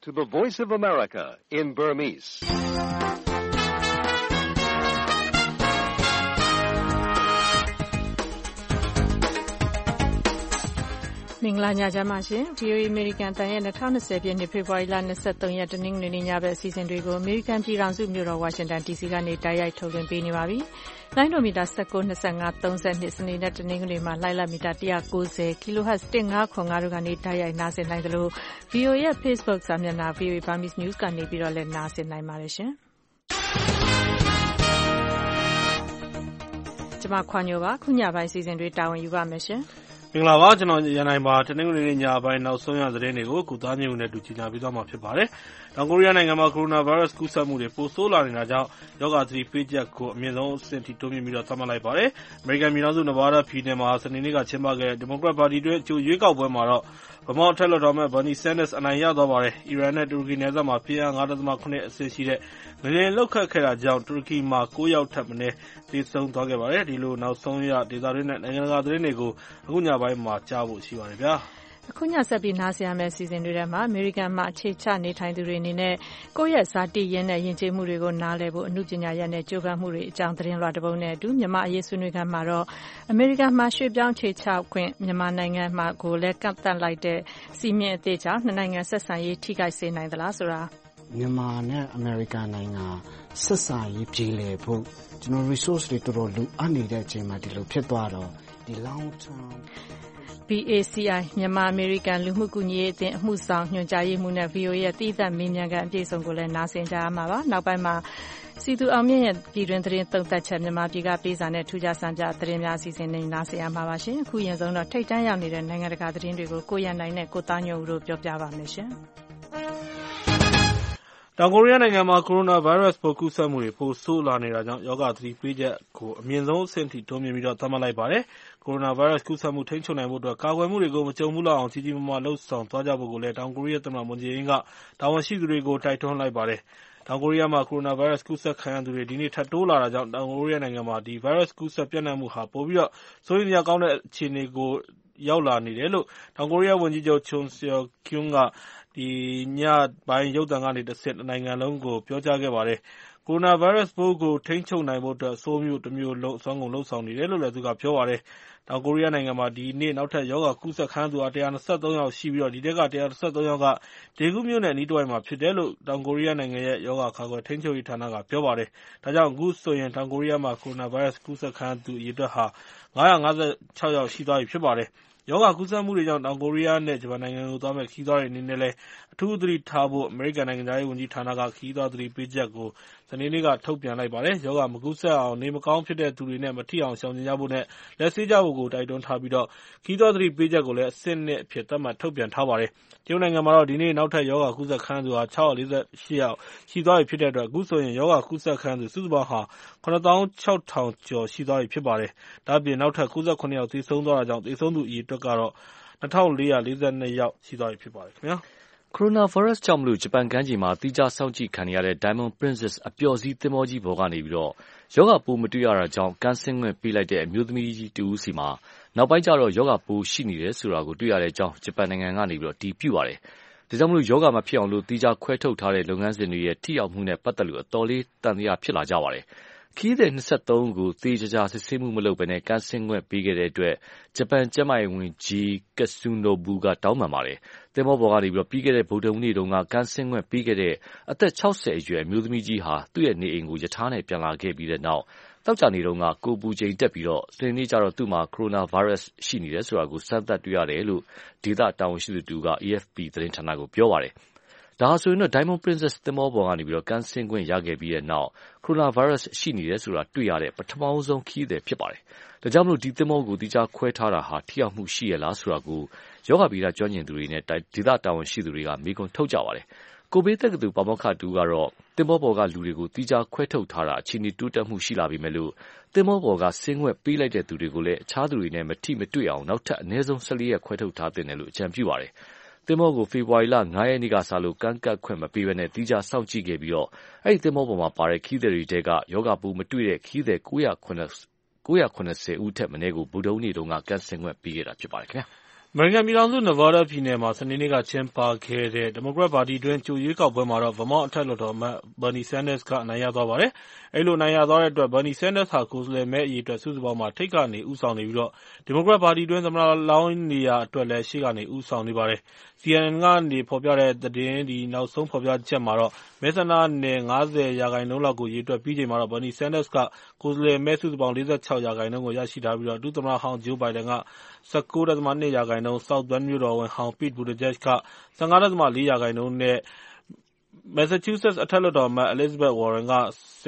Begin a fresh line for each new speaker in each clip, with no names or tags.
to the Voice of America in Burmese.
။မင်္ဂလာညချမ်းပါရှင်။ VOA American တန်ရဲ့2020ပြည့်နှစ်ဖေဖော်ဝါရီလ23ရက်တနင်္ဂနွေနေ့ညဘက်အစီအစဉ်တွေကို American ပြည်ထောင်စုမြို့တော် Washington DC ကနေတိုက်ရိုက်ထုတ်လွှင့်ပေးနေပါပြီ။လိုင်းဒိုမီတာ19 25 32စနေနဲ့တနင်္ဂနွေမှာလိုင်းလမီတာ190 kHz 1505တို့ကနေတိုက်ရိုက်နားဆင်နိုင်သလို VOA ရဲ့ Facebook စာမျက်နှာ VOA Burmese News ကနေပြီးတော့လည်းနားဆင်နိုင်ပါတယ်ရှင်။ကျွန်မခွန်ညိုပါခုညပိုင်းအစီအစဉ်တွေတာဝန်ယူပါမယ်ရှင်။
မင်္ဂလာပါကျွန်တော်ရန်နိုင်ပါတနင်္ဂနွေနေ့ညပိုင်းနောက်ဆုံးရသတင်းတွေကိုကုသားမျိုးနဲ့တူချင်ပြသွားမှာဖြစ်ပါတယ်။တောင်ကိုရီးယားနိုင်ငံမှာကိုရိုနာဗိုင်းရပ်စ်ကူးစက်မှုတွေပိုဆိုးလာနေတာကြောင့်ရောဂါသတိပေးချက်ကိုအမြင့်ဆုံးအဆင့်ထိတိုးမြှင့်ပြီးတော့သတ်မှတ်လိုက်ပါတယ်။အမေရိကန်ပြည်ထောင်စုနဗားဒါးပြည်နယ်မှာစနေနေ့ကကျင်းပခဲ့တဲ့ဒီမိုကရက်ပါတီတွင်းအကြိုရွေးကောက်ပွဲမှာတော့ဗမော့ထက်လွှတ်တော်မဲ့ဘာနီဆန်ဒက်စ်အနိုင်ရသွားပါတယ်။အီရန်နဲ့တူရကီနယ်စပ်မှာပြင်းအား 5.7 အဆင့်ရှိတဲ့ငလျင်လှုပ်ခတ်ခဲ့တာကြောင့်တူရကီမှာ9ယောက်ထပ်မံသေဆုံးသွားခဲ့ပါတယ်။ဒီလိုနောက်ဆုံးရဒေသတွင်းနဲ့နိုင်ငံတကာသတင်းတွေကိုအခုညပိုင်းမှာကြားဖို့ရှိပါတယ်ဗျာ။
အခုညဆက်ပြီးနားဆင်ရမယ့်အစီအစဉ်တွေထဲမှာအမေရိကန်မှာအခြေချနေထိုင်သူတွေအနေနဲ့ကိုယ့်ရဲ့ဇာတိရင်းနဲ့ယဉ်ကျေးမှုတွေကိုနားလည်ဖို့အမှုပညာရပ်နဲ့ကြိုးပမ်းမှုတွေအကြောင်းသတင်းလွှာတစ်ပုဒ်နဲ့အတူမြန်မာအရေးဆွေးနွေးခန်းမှာတော့အမေရိကန်မှာရွှေ့ပြောင်းအခြေချခွင့်မြန်မာနိုင်ငံမှာကိုလည်းကန့်သတ်လိုက်တဲ့စီမင်းအသေးကြောင့်နှစ်နိုင်ငံဆက်ဆံရေးထိခိုက်စေနိုင်သလားဆိုတာ
မြန်မာနဲ့အမေရိကန်နိုင်ငံဆက်ဆံရေးပြည်လည်ဖို့ကျွန်တော် resource တွေတော်တော်လိုအပ်နေတဲ့အချိန်မှာဒီလိုဖြစ်သွားတော့ဒီ long term
BACI မြန်မာအမေရိကန်လူမှုကူညီရေးအသင်းအမှုဆောင်ညွှန်ကြားရေးမှူးနဲ့ VOA ရဲ့တည်သက်မေးမြန်းခန်းအပြည့်အစုံကိုလည်းနားဆင်ကြရမှာပါနောက်ပိုင်းမှာစီသူအောင်မြင့်ရဲ့ပြည်တွင်းသတင်းသုံးသပ်ချက်မြန်မာပြည်ကပေးစာနဲ့ထူးခြားစံပြသတင်းများအစီအစဉ်နဲ့နားဆင်ရမှာပါရှင်အခုရင်ဆုံးတော့ထိတ်တန့်ရောက်နေတဲ့နိုင်ငံတကာသတင်းတွေကိုကိုရနိုင်နဲ့ကိုသားညိုဦးတို့ပြောပြပါမယ်ရှင်
တောင်ကိုရီးယားနိုင်ငံမှာကိုရိုနာဗိုင်းရပ်စ်ပိုးကူးစက်မှုတွေပိုဆိုးလာနေတာကြောင့်ရောဂါသတိပေးချက်ကိုအမြင့်ဆုံးအဆင့်ထိတိုးမြှင့်ပြီးတော့သတ်မှတ်လိုက်ပါတယ်။ကိုရိုနာဗိုင်းရပ်စ်ကူးစက်မှုထိန်းချုပ်နိုင်ဖို့အတွက်ကာကွယ်မှုတွေကိုမကြုံဘူးလောက်အောင်ကြီးကြီးမားမားလှုပ်ဆောင်သွားကြဖို့ကိုလည်းတောင်ကိုရီးယားသမ္မတမွန်ဂျေအင်းကတာဝန်ရှိသူတွေကိုတိုက်တွန်းလိုက်ပါတယ်။တောင်ကိုရီးယားမှာကိုရိုနာဗိုင်းရပ်စ်ကူးစက်ခံရသူတွေဒီနေ့ထပ်တိုးလာတာကြောင့်တောင်ကိုရီးယားနိုင်ငံမှာဒီဗိုင်းရပ်စ်ကူးစက်ပြန့်နှံ့မှုဟာပိုပြီးတော့စိုးရိမ်စရာကောင်းတဲ့အခြေအနေကိုရောက်လာနေတယ်လို့တောင်ကိုရီးယားဝန်ကြီးချုပ်ချွန်ဆယ်ကျုံကညပိုင်းရုပ်သံကနေတဆင့်နိုင်ငံလုံးကိုပြောကြားခဲ့ပါတယ်။ကိုရိုနာဗိုင်းရပ်စ်ပိုးကိုထိန်းချုပ်နိုင်ဖို့အတွက်ဆိုးမျိုးတစ်မျိုးလုံးအစွမ်းကုန်လှုပ်ဆောင်နေတယ်လို့လည်းသူကပြောပါတယ်။တောင်ကိုရီးယားနိုင်ငံမှာဒီနေ့နောက်ထပ်ရောဂါကူးစက်ခံရသူ123ယောက်ရှိပြီးတော့ဒီတက်က123ယောက်ကဒေဂူးမြို့နယ်အနီးတစ်ဝိုက်မှာဖြစ်တယ်လို့တောင်ကိုရီးယားနိုင်ငံရဲ့ရောဂါကာကွယ်ထိန်းချုပ်ရေးဌာနကပြောပါတယ်။ဒါကြောင့်အခုဆိုရင်တောင်ကိုရီးယားမှာကိုရိုနာဗိုင်းရပ်စ်ကူးစက်ခံရသူအရေအတွက်ဟာ956ယောက်ရှိသွားပြီဖြစ်ပါတယ်။ရောဂါကူးစက်မှုတွေကြောင့်တောင်ကိုရီးယားနဲ့ဂျပန်နိုင်ငံကိုသွားမယ့်ခရီးသွားတွေအနေနဲ့လည်းအထူးသတိထားဖို့အမေရိကန်နိုင်ငံသားရေးဝန်ကြီးဌာနကခရီးသွားသတိပေးချက်ကိုစနေနေ့ကထုတ်ပြန်လိုက်ပါတယ်။ရောဂါမကူးစက်အောင်နေမကောင်းဖြစ်တဲ့သူတွေနဲ့မထိအောင်ရှောင်ကျဉ်ကြဖို့နဲ့လက်ဆေးကြဖို့ကိုတိုက်တွန်းထားပြီးတော့ခရီးသွားသတိပေးချက်ကိုလည်းအဆင့်2အဖြစ်သတ်မှတ်ထုတ်ပြန်ထားပါတယ်။တရုတ်နိုင်ငံမှာတော့ဒီနေ့နောက်ထပ်ရောဂါကူးစက်ခံရသူဟာ648ယောက်ရှိသွားပြီဖြစ်တဲ့အတွက်အခုဆိုရင်ရောဂါကူးစက်ခံရသူစုစုပေါင်းဟာ96,000ကျော်ရှိသွားပြီဖြစ်ပါတယ်။ဒါ့အပြင်နောက်ထပ်69ယောက်သေဆုံးသွားတာကြောင့်သေဆုံးသူအရေအတွက်ကတော့2,442ယောက်ရှိသွားပြီဖြစ်ပါတယ်ခင်ဗျာ
။ကိုရိုနာဗိုင်းရပ်စ်ကြောင့်ဂျပန်ကမ်းခြေမှာသီးခြားစောင့်ကြည့်ခံနေရတဲ့ Diamond Princess အပျော်စီးသင်္ဘောကြီးပေါ်ကနေရောဂါပိုးမတွေ့ရတာကြောင့်ကမ်းဆင်းခွင့်ပေးလိုက်တဲ့အမျိုးသမီးကြီးတဦးစီမှာနောက်ပိုင်းကျတော့ရောဂါပိုးရှိနေတယ်ဆိုတာကိုတွေ့ရတဲ့အကြောင်းဂျပန်နိုင်ငံကနေအတည်ပြုပါတယ်။ဒါကြောင့်ရောဂါမဖြစ်အောင်သီးခြားခွဲထုတ်ထားတဲ့လုပ်ငန်းစဉ်တွေရဲ့ထိရောက်မှုနဲ့ပတ်သက်လို့အတော်လေးသံသယဖြစ်လာကြပါတယ်။ခရီးသည်23ဦးကိုသေချာစစ်ဆေးမှုမလုပ်ဘဲနဲ့ကမ်းဆင်းခွင့်ပေးခဲ့တဲ့အတွက်ဂျပန်ကျန်းမာရေးဝန်ကြီး Katsunobu ကတောင်းပန်ပါတယ်။သင်္ဘောပေါ်ကနေပြီးခဲ့တဲ့ဗုဒ္ဓဟူးနေ့တုန်းကကမ်းဆင်းခွင့်ပေးခဲ့တဲ့အသက်60အရွယ်အမျိုးသမီးကြီးဟာသူ့ရဲ့နေအိမ်ကိုရထားနဲ့ပြန်လာခဲ့ပြီးတဲ့နောက်သောကြာနေ့တုန်းကကိုယ်ပူချိန်တက်ပြီးစနေနေ့ကျတော့သူ့မှာကိုရိုနာဗိုင်းရပ်စ်ရှိနေတယ်ဆိုတာကိုစမ်းသပ်တွေ့ရတယ်လို့ဒေသတာဝန်ရှိသူက AFP သတင်းဌာနကိုပြောပါတယ်။ဒါဟာဆိုရင်တော့ Diamond Princess သင်္ဘောပေါ်ကနေကမ်းဆင်းခွင့်ရခဲ့ပြီးတဲ့နောက်ကိုရိုနာဗိုင်းရပ်စ်ရှိနေတယ်ဆိုတာတွေ့ရတဲ့ပထမဆုံးခရီးသည်ဖြစ်ပါတယ်။ဒါကြောင့်ဒီသင်္ဘောကိုသီးခြားခွဲထားတာဟာထိရောက်မှုရှိရဲ့လားဆိုတာကိုရောဂါဗေဒကျွမ်းကျင်သူတွေနဲ့ဒေသတာဝန်ရှိသူတွေကမေးခွန်းထုတ်ကြပါတယ်။ကိုဘေးတက္ကသိုလ်ပါမောက္ခတူကတော့သင်္ဘောပေါ်ကလူတွေကိုသီးခြားခွဲထုတ်ထားတာအခြေအနေတိုးတက်မှုရှိလာပြီမဲ့လို့သင်္ဘောပေါ်ကဆင်းခွင့်ပေးလိုက်တဲ့သူတွေကိုလည်းအခြားသူတွေနဲ့မထိမတွေ့အောင်နောက်ထပ်အနည်းဆုံး14ရက်ခွဲထုတ်ထားသင့်တယ်လို့အကြံပြုပါတယ်။သင်္ဘောကိုဖေဖော်ဝါရီလ9ရက်နေ့ကစလို့ကမ်းကပ်ခွင့်မပေးဘဲသီးခြားစောင့်ကြည့်ခဲ့ပြီးအဲဒီသင်္ဘောပေါ်မှာပါတဲ့ခရီးသည်တွေထဲကရောဂါပိုးမတွေ့တဲ့ခရီးသည်990ဦးထက်မနည်းကိုဗုဒ္ဓဟူးနေ့တုန်းကကမ်းဆင်းခွင့်ပေးခဲ့တာဖြစ်ပါတယ်ခင်ဗျာ။
အမေရိကန်ပြည်ထောင်စု Nevada ပြည်နယ်မှာစနေနေ့ကကျင်းပခဲ့တဲ့ဒီမိုကရက်ပါတီတွင်းကြိုရွေးကောက်ပွဲမှာတော့ Vermont အထက်လွှတ်တော်အမတ် Bernie Sanders ကအနိုင်ရသွားပါတယ်။အဲဒီလိုအနိုင်ရသွားတဲ့အတွက် Bernie Sanders ဟာကိုယ်စားလှယ်မဲအရေအတွက်စုစုပေါင်းမှာထိပ်ကနေဦးဆောင်နေပြီးတော့ဒီမိုကရက်ပါတီတွင်းသမ္မတလောင်းနေရာအတွက်လည်းရှေ့ကနေဦးဆောင်နေပါတယ်။ CNN ကနေဖော်ပြတဲ့သတင်းနောက်ဆုံးဖော်ပြချက်မှာတော့မဲဆန္ဒနယ် 50% လောက်ကိုရေတွက်ပြီးချိန်မှာတော့ Bernie Sanders ကကိုယ်စားလှယ်မဲစုစုပေါင်း 46% ကိုရရှိထားပြီးတော့ဒုသမ္မတဟောင်း Joe Biden က 19.2% South Bend မြို့တော်ဝန်ဟောင်း Pete Buttigieg က 15.4% နဲ့ Massachusetts အထက်လွှတ်တော်အမတ် Elizabeth Warren က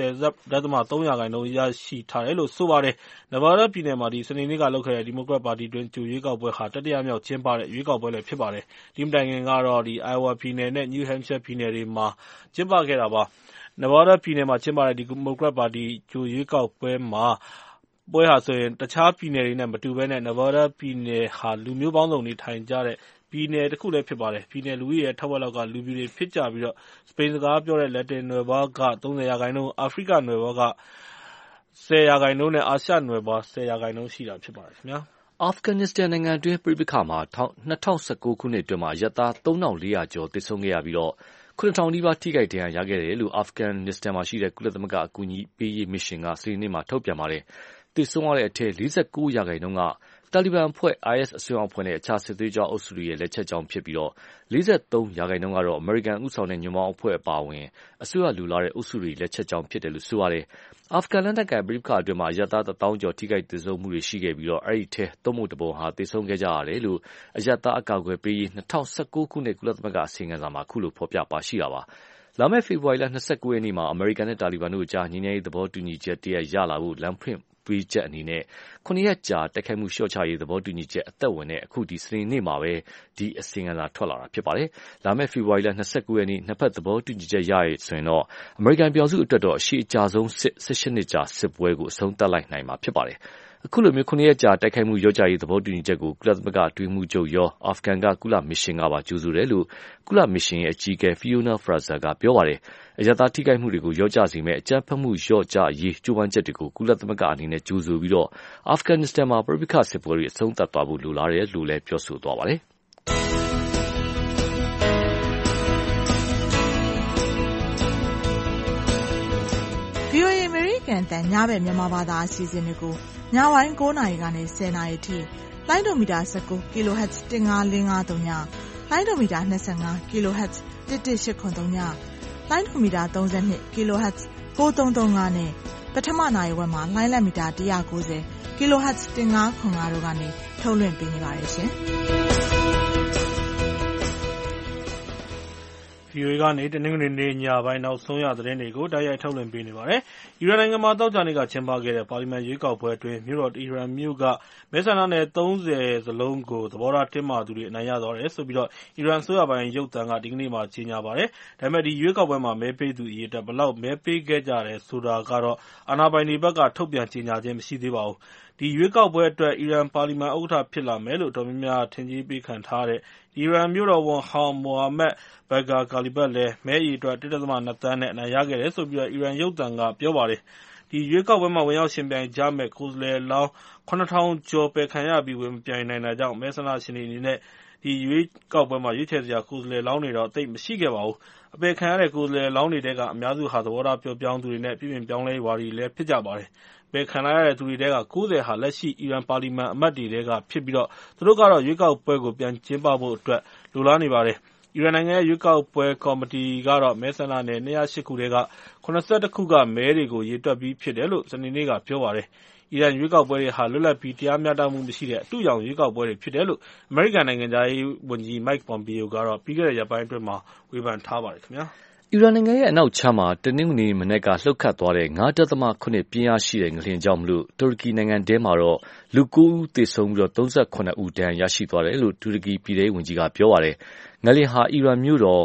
10.3% ရရှိထားတယ်လို့ဆိုပါတယ်။ Nevada ပြည်နယ်မှာစနေနေ့ကလုပ်ခဲ့တဲ့ဒီမိုကရက်ပါတီတွင်းကြိုရွေးကောက်ပွဲဟာတတိယမြောက်ကျင်းပတဲ့ရွေးကောက်ပွဲလည်းဖြစ်ပါတယ်။ဒီမတိုင်ခင်ကတော့ Iowa ပြည်နယ်နဲ့ New Hampshire ပြည်နယ်တွေမှာကျင်းပခဲ့တာပါ။ Nevada ပြည်နယ်မှာကျင်းပတဲ့ဒီမိုကရက်ပါတီကြိုရွေးကောက်ပွဲဟာတခြားပြည်နယ်တွေနဲ့မတူဘဲနဲ့ Nevada ပြည်နယ်ဟာလူမျိုးပေါင်းစုံနေထိုင်ကြတဲ့ပြည်နယ်တခုလည်းဖြစ်ပါတယ်။ပြည်နယ်လူဦးရေရဲ့ထက်ဝက်လောက်ကလူဖြူတွေဖြစ်ကြပြီးတော့စပိန်စကားပြောတဲ့လက်တင်နွယ်ဖွားက 30%၊ အာဖရိကနွယ်ဖွားက 10% နဲ့ အာရှနွယ်ဖွား 10% ရှိတာဖြစ်ပါတယ်ခင်ဗျာ
။အာဖဂန်နစ္စတန်နိုင်ငံအတွင်းပဋိပက္ခမှာ2019ခုနှစ်အတွင်းအရပ်သား 3400 ကျော်သေဆုံးခဲ့ရပြီးတော့9000 နီးပါးထိခိုက်ဒဏ်ရာရခဲ့တယ်လို့အာဖဂန်နစ္စတန်မှာရှိတဲ့ကုလသမဂ္ဂအကူအညီပေးရေးမစ်ရှင်ကစနေနေ့မှာထုတ်ပြန်ပါတယ်။သေဆုံးရတဲ့အထက် 49% ကတာလီဘန်အဖွဲ့ IS အစွန်းရောက်အဖွဲ့နဲ့အခြားစစ်သွေးကြွအုပ်စုတွေရဲ့လက်ချက်ကြောင့်ဖြစ်ပြီးတော့ 43% ကတော့အမေရိကန်ဦးဆောင်တဲ့ညွန့်ပေါင်းအဖွဲ့အပါအဝင်အစိုးရလူလားတဲ့အုပ်စုတွေလက်ချက်ကြောင့်ဖြစ်တယ်လို့ဆိုပါတယ်။အာဖဂန်လက်နက်ကိုင်ပဋိပက္ခအတွင်းအရပ်သား 1000 ကျော်ထိခိုက်သေဆုံးမှုတွေရှိခဲ့ပြီးတော့အဲဒီထဲသုံးပုံတစ်ပုံဟာသေဆုံးခဲ့ကြရတယ်လို့အရပ်သားအကာအကွယ်ပေးရေး2019ခုနှစ်ကုလသမဂ္ဂအစီရင်ခံစာမှာအခုလိုဖော်ပြပါရှိတာပါ။လာမယ့်ဖေဖော်ဝါရီလ 29 ရက်နေ့မှာအမေရိကန်နဲ့တာလီဘန်တို့အကြားငြိမ်းချမ်းရေးသဘောတူညီချက်တရပ်ရလာဖို့လမ်းဖွင့်ပေးချက်အနေနဲ့9 ရက်ကြာတိုက်ခိုက်မှုလျှော့ချရေးသဘောတူညီချက်အသက်ဝင်တဲ့အခုစနေနေ့မှာပဲဒီအစီရင်ခံစာထွက်လာတာဖြစ်ပါတယ်။လာမယ့်ဖေဖော်ဝါရီလ 29 ရက်နေ့နှစ်ဖက်သဘောတူညီချက်ရရဆိုရင်တော့အမေရိကန်ပြည်ထောင်စုအတွက်တော့အရှိအကြာဆုံး18နှစ်ကြာစစ်ပွဲကိုအဆုံးသတ်လိုက်နိုင်မှာဖြစ်ပါတယ်။အခုလိုမျိုး9ရက်ကြာတိုက်ခိုက်မှုလျော့ချရေးသဘောတူညီချက်ကိုကုလသမဂ္ဂအတွင်းမှုချုပ်ရောအာဖဂန်ကကုလမစ်ရှင်ကပါကြိုဆိုတယ်လို့ကုလမစ်ရှင်ရဲ့အကြီးအကဲ Fiona Fraser ကပြောပါတယ်။အရပ်သားထိခိုက်မှုတွေကိုလျော့ကျစေမယ့်အကြမ်းဖက်မှုလျော့ကျရေးကြိုးပမ်းချက်တွေကိုကုလသမဂ္ဂအနေနဲ့ကြိုဆိုပြီးတော့အာဖဂန်နစ္စတန်မှာပဋိပက္ခစစ်ပွဲတွေအဆုံးသတ်သွားဖို့လိုလားတယ်လို့လည်းပြောဆိုသွားပါတယ်။
VOA အမေရိကန်တန်ညဘက်မြန်မာဘာသာအစီအစဉ်တွေကိုညပိုင်း9နာရီကနေ10နာရီထိလိုင်းဒိုမီတာ19 kHz 15553ညလိုင်းဒိုမီတာ25 kHz 11883ညလိုင်းဒိုမီတာ32 kHz 9335နဲ့ပထမနာရီဝက်မှာလိုင်းလက်မီတာ190 kHz 1505တို့ကနေထုတ်လွှင့်ပေးနေပါတယ်ရှင်။
VOA ကနေတနင်္ဂနွေနေ့ညပိုင်းနောက်ဆုံးရသတင်းတွေကိုတိုက်ရိုက်ထုတ်လွှင့်ပေးနေပါတယ်။အီရန်နိုင်ငံမှာသောကြာနေ့ကကျင်းပခဲ့တဲ့ပါလီမန်ရွေးကောက်ပွဲအတွင်းမြို့တော်တီဟီရန်မြို့ကမဲဆန္ဒနယ်30စလုံးကိုသဘောထားတင်းမာသူတွေအနိုင်ရသွားတယ်ဆိုပြီးအီရန်အစိုးရပိုင်ရုပ်သံကဒီကနေ့မှကြေညာပါတယ်။ဒါပေမဲ့ဒီရွေးကောက်ပွဲမှာမဲပေးသူအရေအတွက်ဘယ်လောက်မဲပေးခဲ့ကြတယ်ဆိုတာကတော့အာဏာပိုင်တွေဘက်ကထုတ်ပြန်ကြေညာခြင်းမရှိသေးပါဘူး။ဒီရွေးကောက်ပွဲအတွက်အီရန်ပါလီမန်ဥက္ကဋ္ဌဖြစ်လာမယ်လို့တော်များများထင်ကြေးပေးခံထားရတဲ့အီရန်မြို့တော်ဝန်ဟောင်း Mohammad Bagher Ghalibaf လည်းမဲအရေအတွက် 1.2 သန်းနဲ့အနိုင်ရခဲ့တယ်လို့အီရန်ရုပ်သံကပြောပါတယ်။ဒီရွေးကောက်ပွဲမှာဝင်ရောက်ယှဉ်ပြိုင်ကြမယ့်ကိုယ်စားလှယ်လောင်း 7000 ကျော်ပယ်ခံရပြီးဝင်မပြိုင်နိုင်တာကြောင့်မဲဆန္ဒရှင်တွေအနေနဲ့ဒီရွေးကောက်ပွဲမှာရွေးချယ်စရာကိုယ်စားလှယ်လောင်းတွေတော့သိပ်မရှိခဲ့ပါဘူး။အပယ်ခံရတဲ့ကိုယ်စားလှယ်လောင်းတွေထဲကအများစုဟာသဘောထားပျော့ပြောင်းသူတွေနဲ့ပြုပြင်ပြောင်းလဲရေးဝါဒီတွေလည်းဖြစ်ကြပါတယ်။ပယ်ခံရတဲ့သူတွေထဲက90ဟာလက်ရှိအီရန်ပါလီမန်အမတ်တွေထဲကဖြစ်ပြီးသူတို့ကတော့ရွေးကောက်ပွဲကိုပြန်ကျင်းပဖို့အတွက်လိုလားနေပါတယ်။အီရန်နိုင်ငံရဲ့ရွေးကောက်ပွဲကော်မတီကတော့မဲဆန္ဒနယ်208ခုထဲက81ခုကမဲတွေကိုရေတွက်ပြီးဖြစ်တယ်လို့စနေနေ့ကပြောပါတယ်။အီရန်ရွေးကောက်ပွဲတွေဟာလွတ်လပ်ပြီးတရားမျှတမှုမရှိတဲ့အတုအယောင်ရွေးကောက်ပွဲတွေဖြစ်တယ်လို့အမေရိကန်နိုင်ငံခြားရေးဝန်ကြီး Mike Pompeo ကတော့ပြီးခဲ့တဲ့ရက်ပိုင်းအတွင်းမှာဝေဖန်ထားပါတယ်ခင်ဗျာ။
အီရန်နိုင်ငံရဲ့အနောက်ခြမ်းမှာတနင်္ဂနွေမနက်ကလှုပ်ခတ်သွားတဲ့ 5.7 ပြင်းအားရှိတဲ့ငလျင်ကြောင့်တူရကီနိုင်ငံထဲမှာတော့လူ9ဦးသေဆုံးပြီး38ဦးဒဏ်ရာရရှိသွားတယ်လို့တူရကီပြည်ထဲရေးဝန်ကြီးကပြောပါတယ်။ငလျင်ဟာအီရန်မြို့တစ်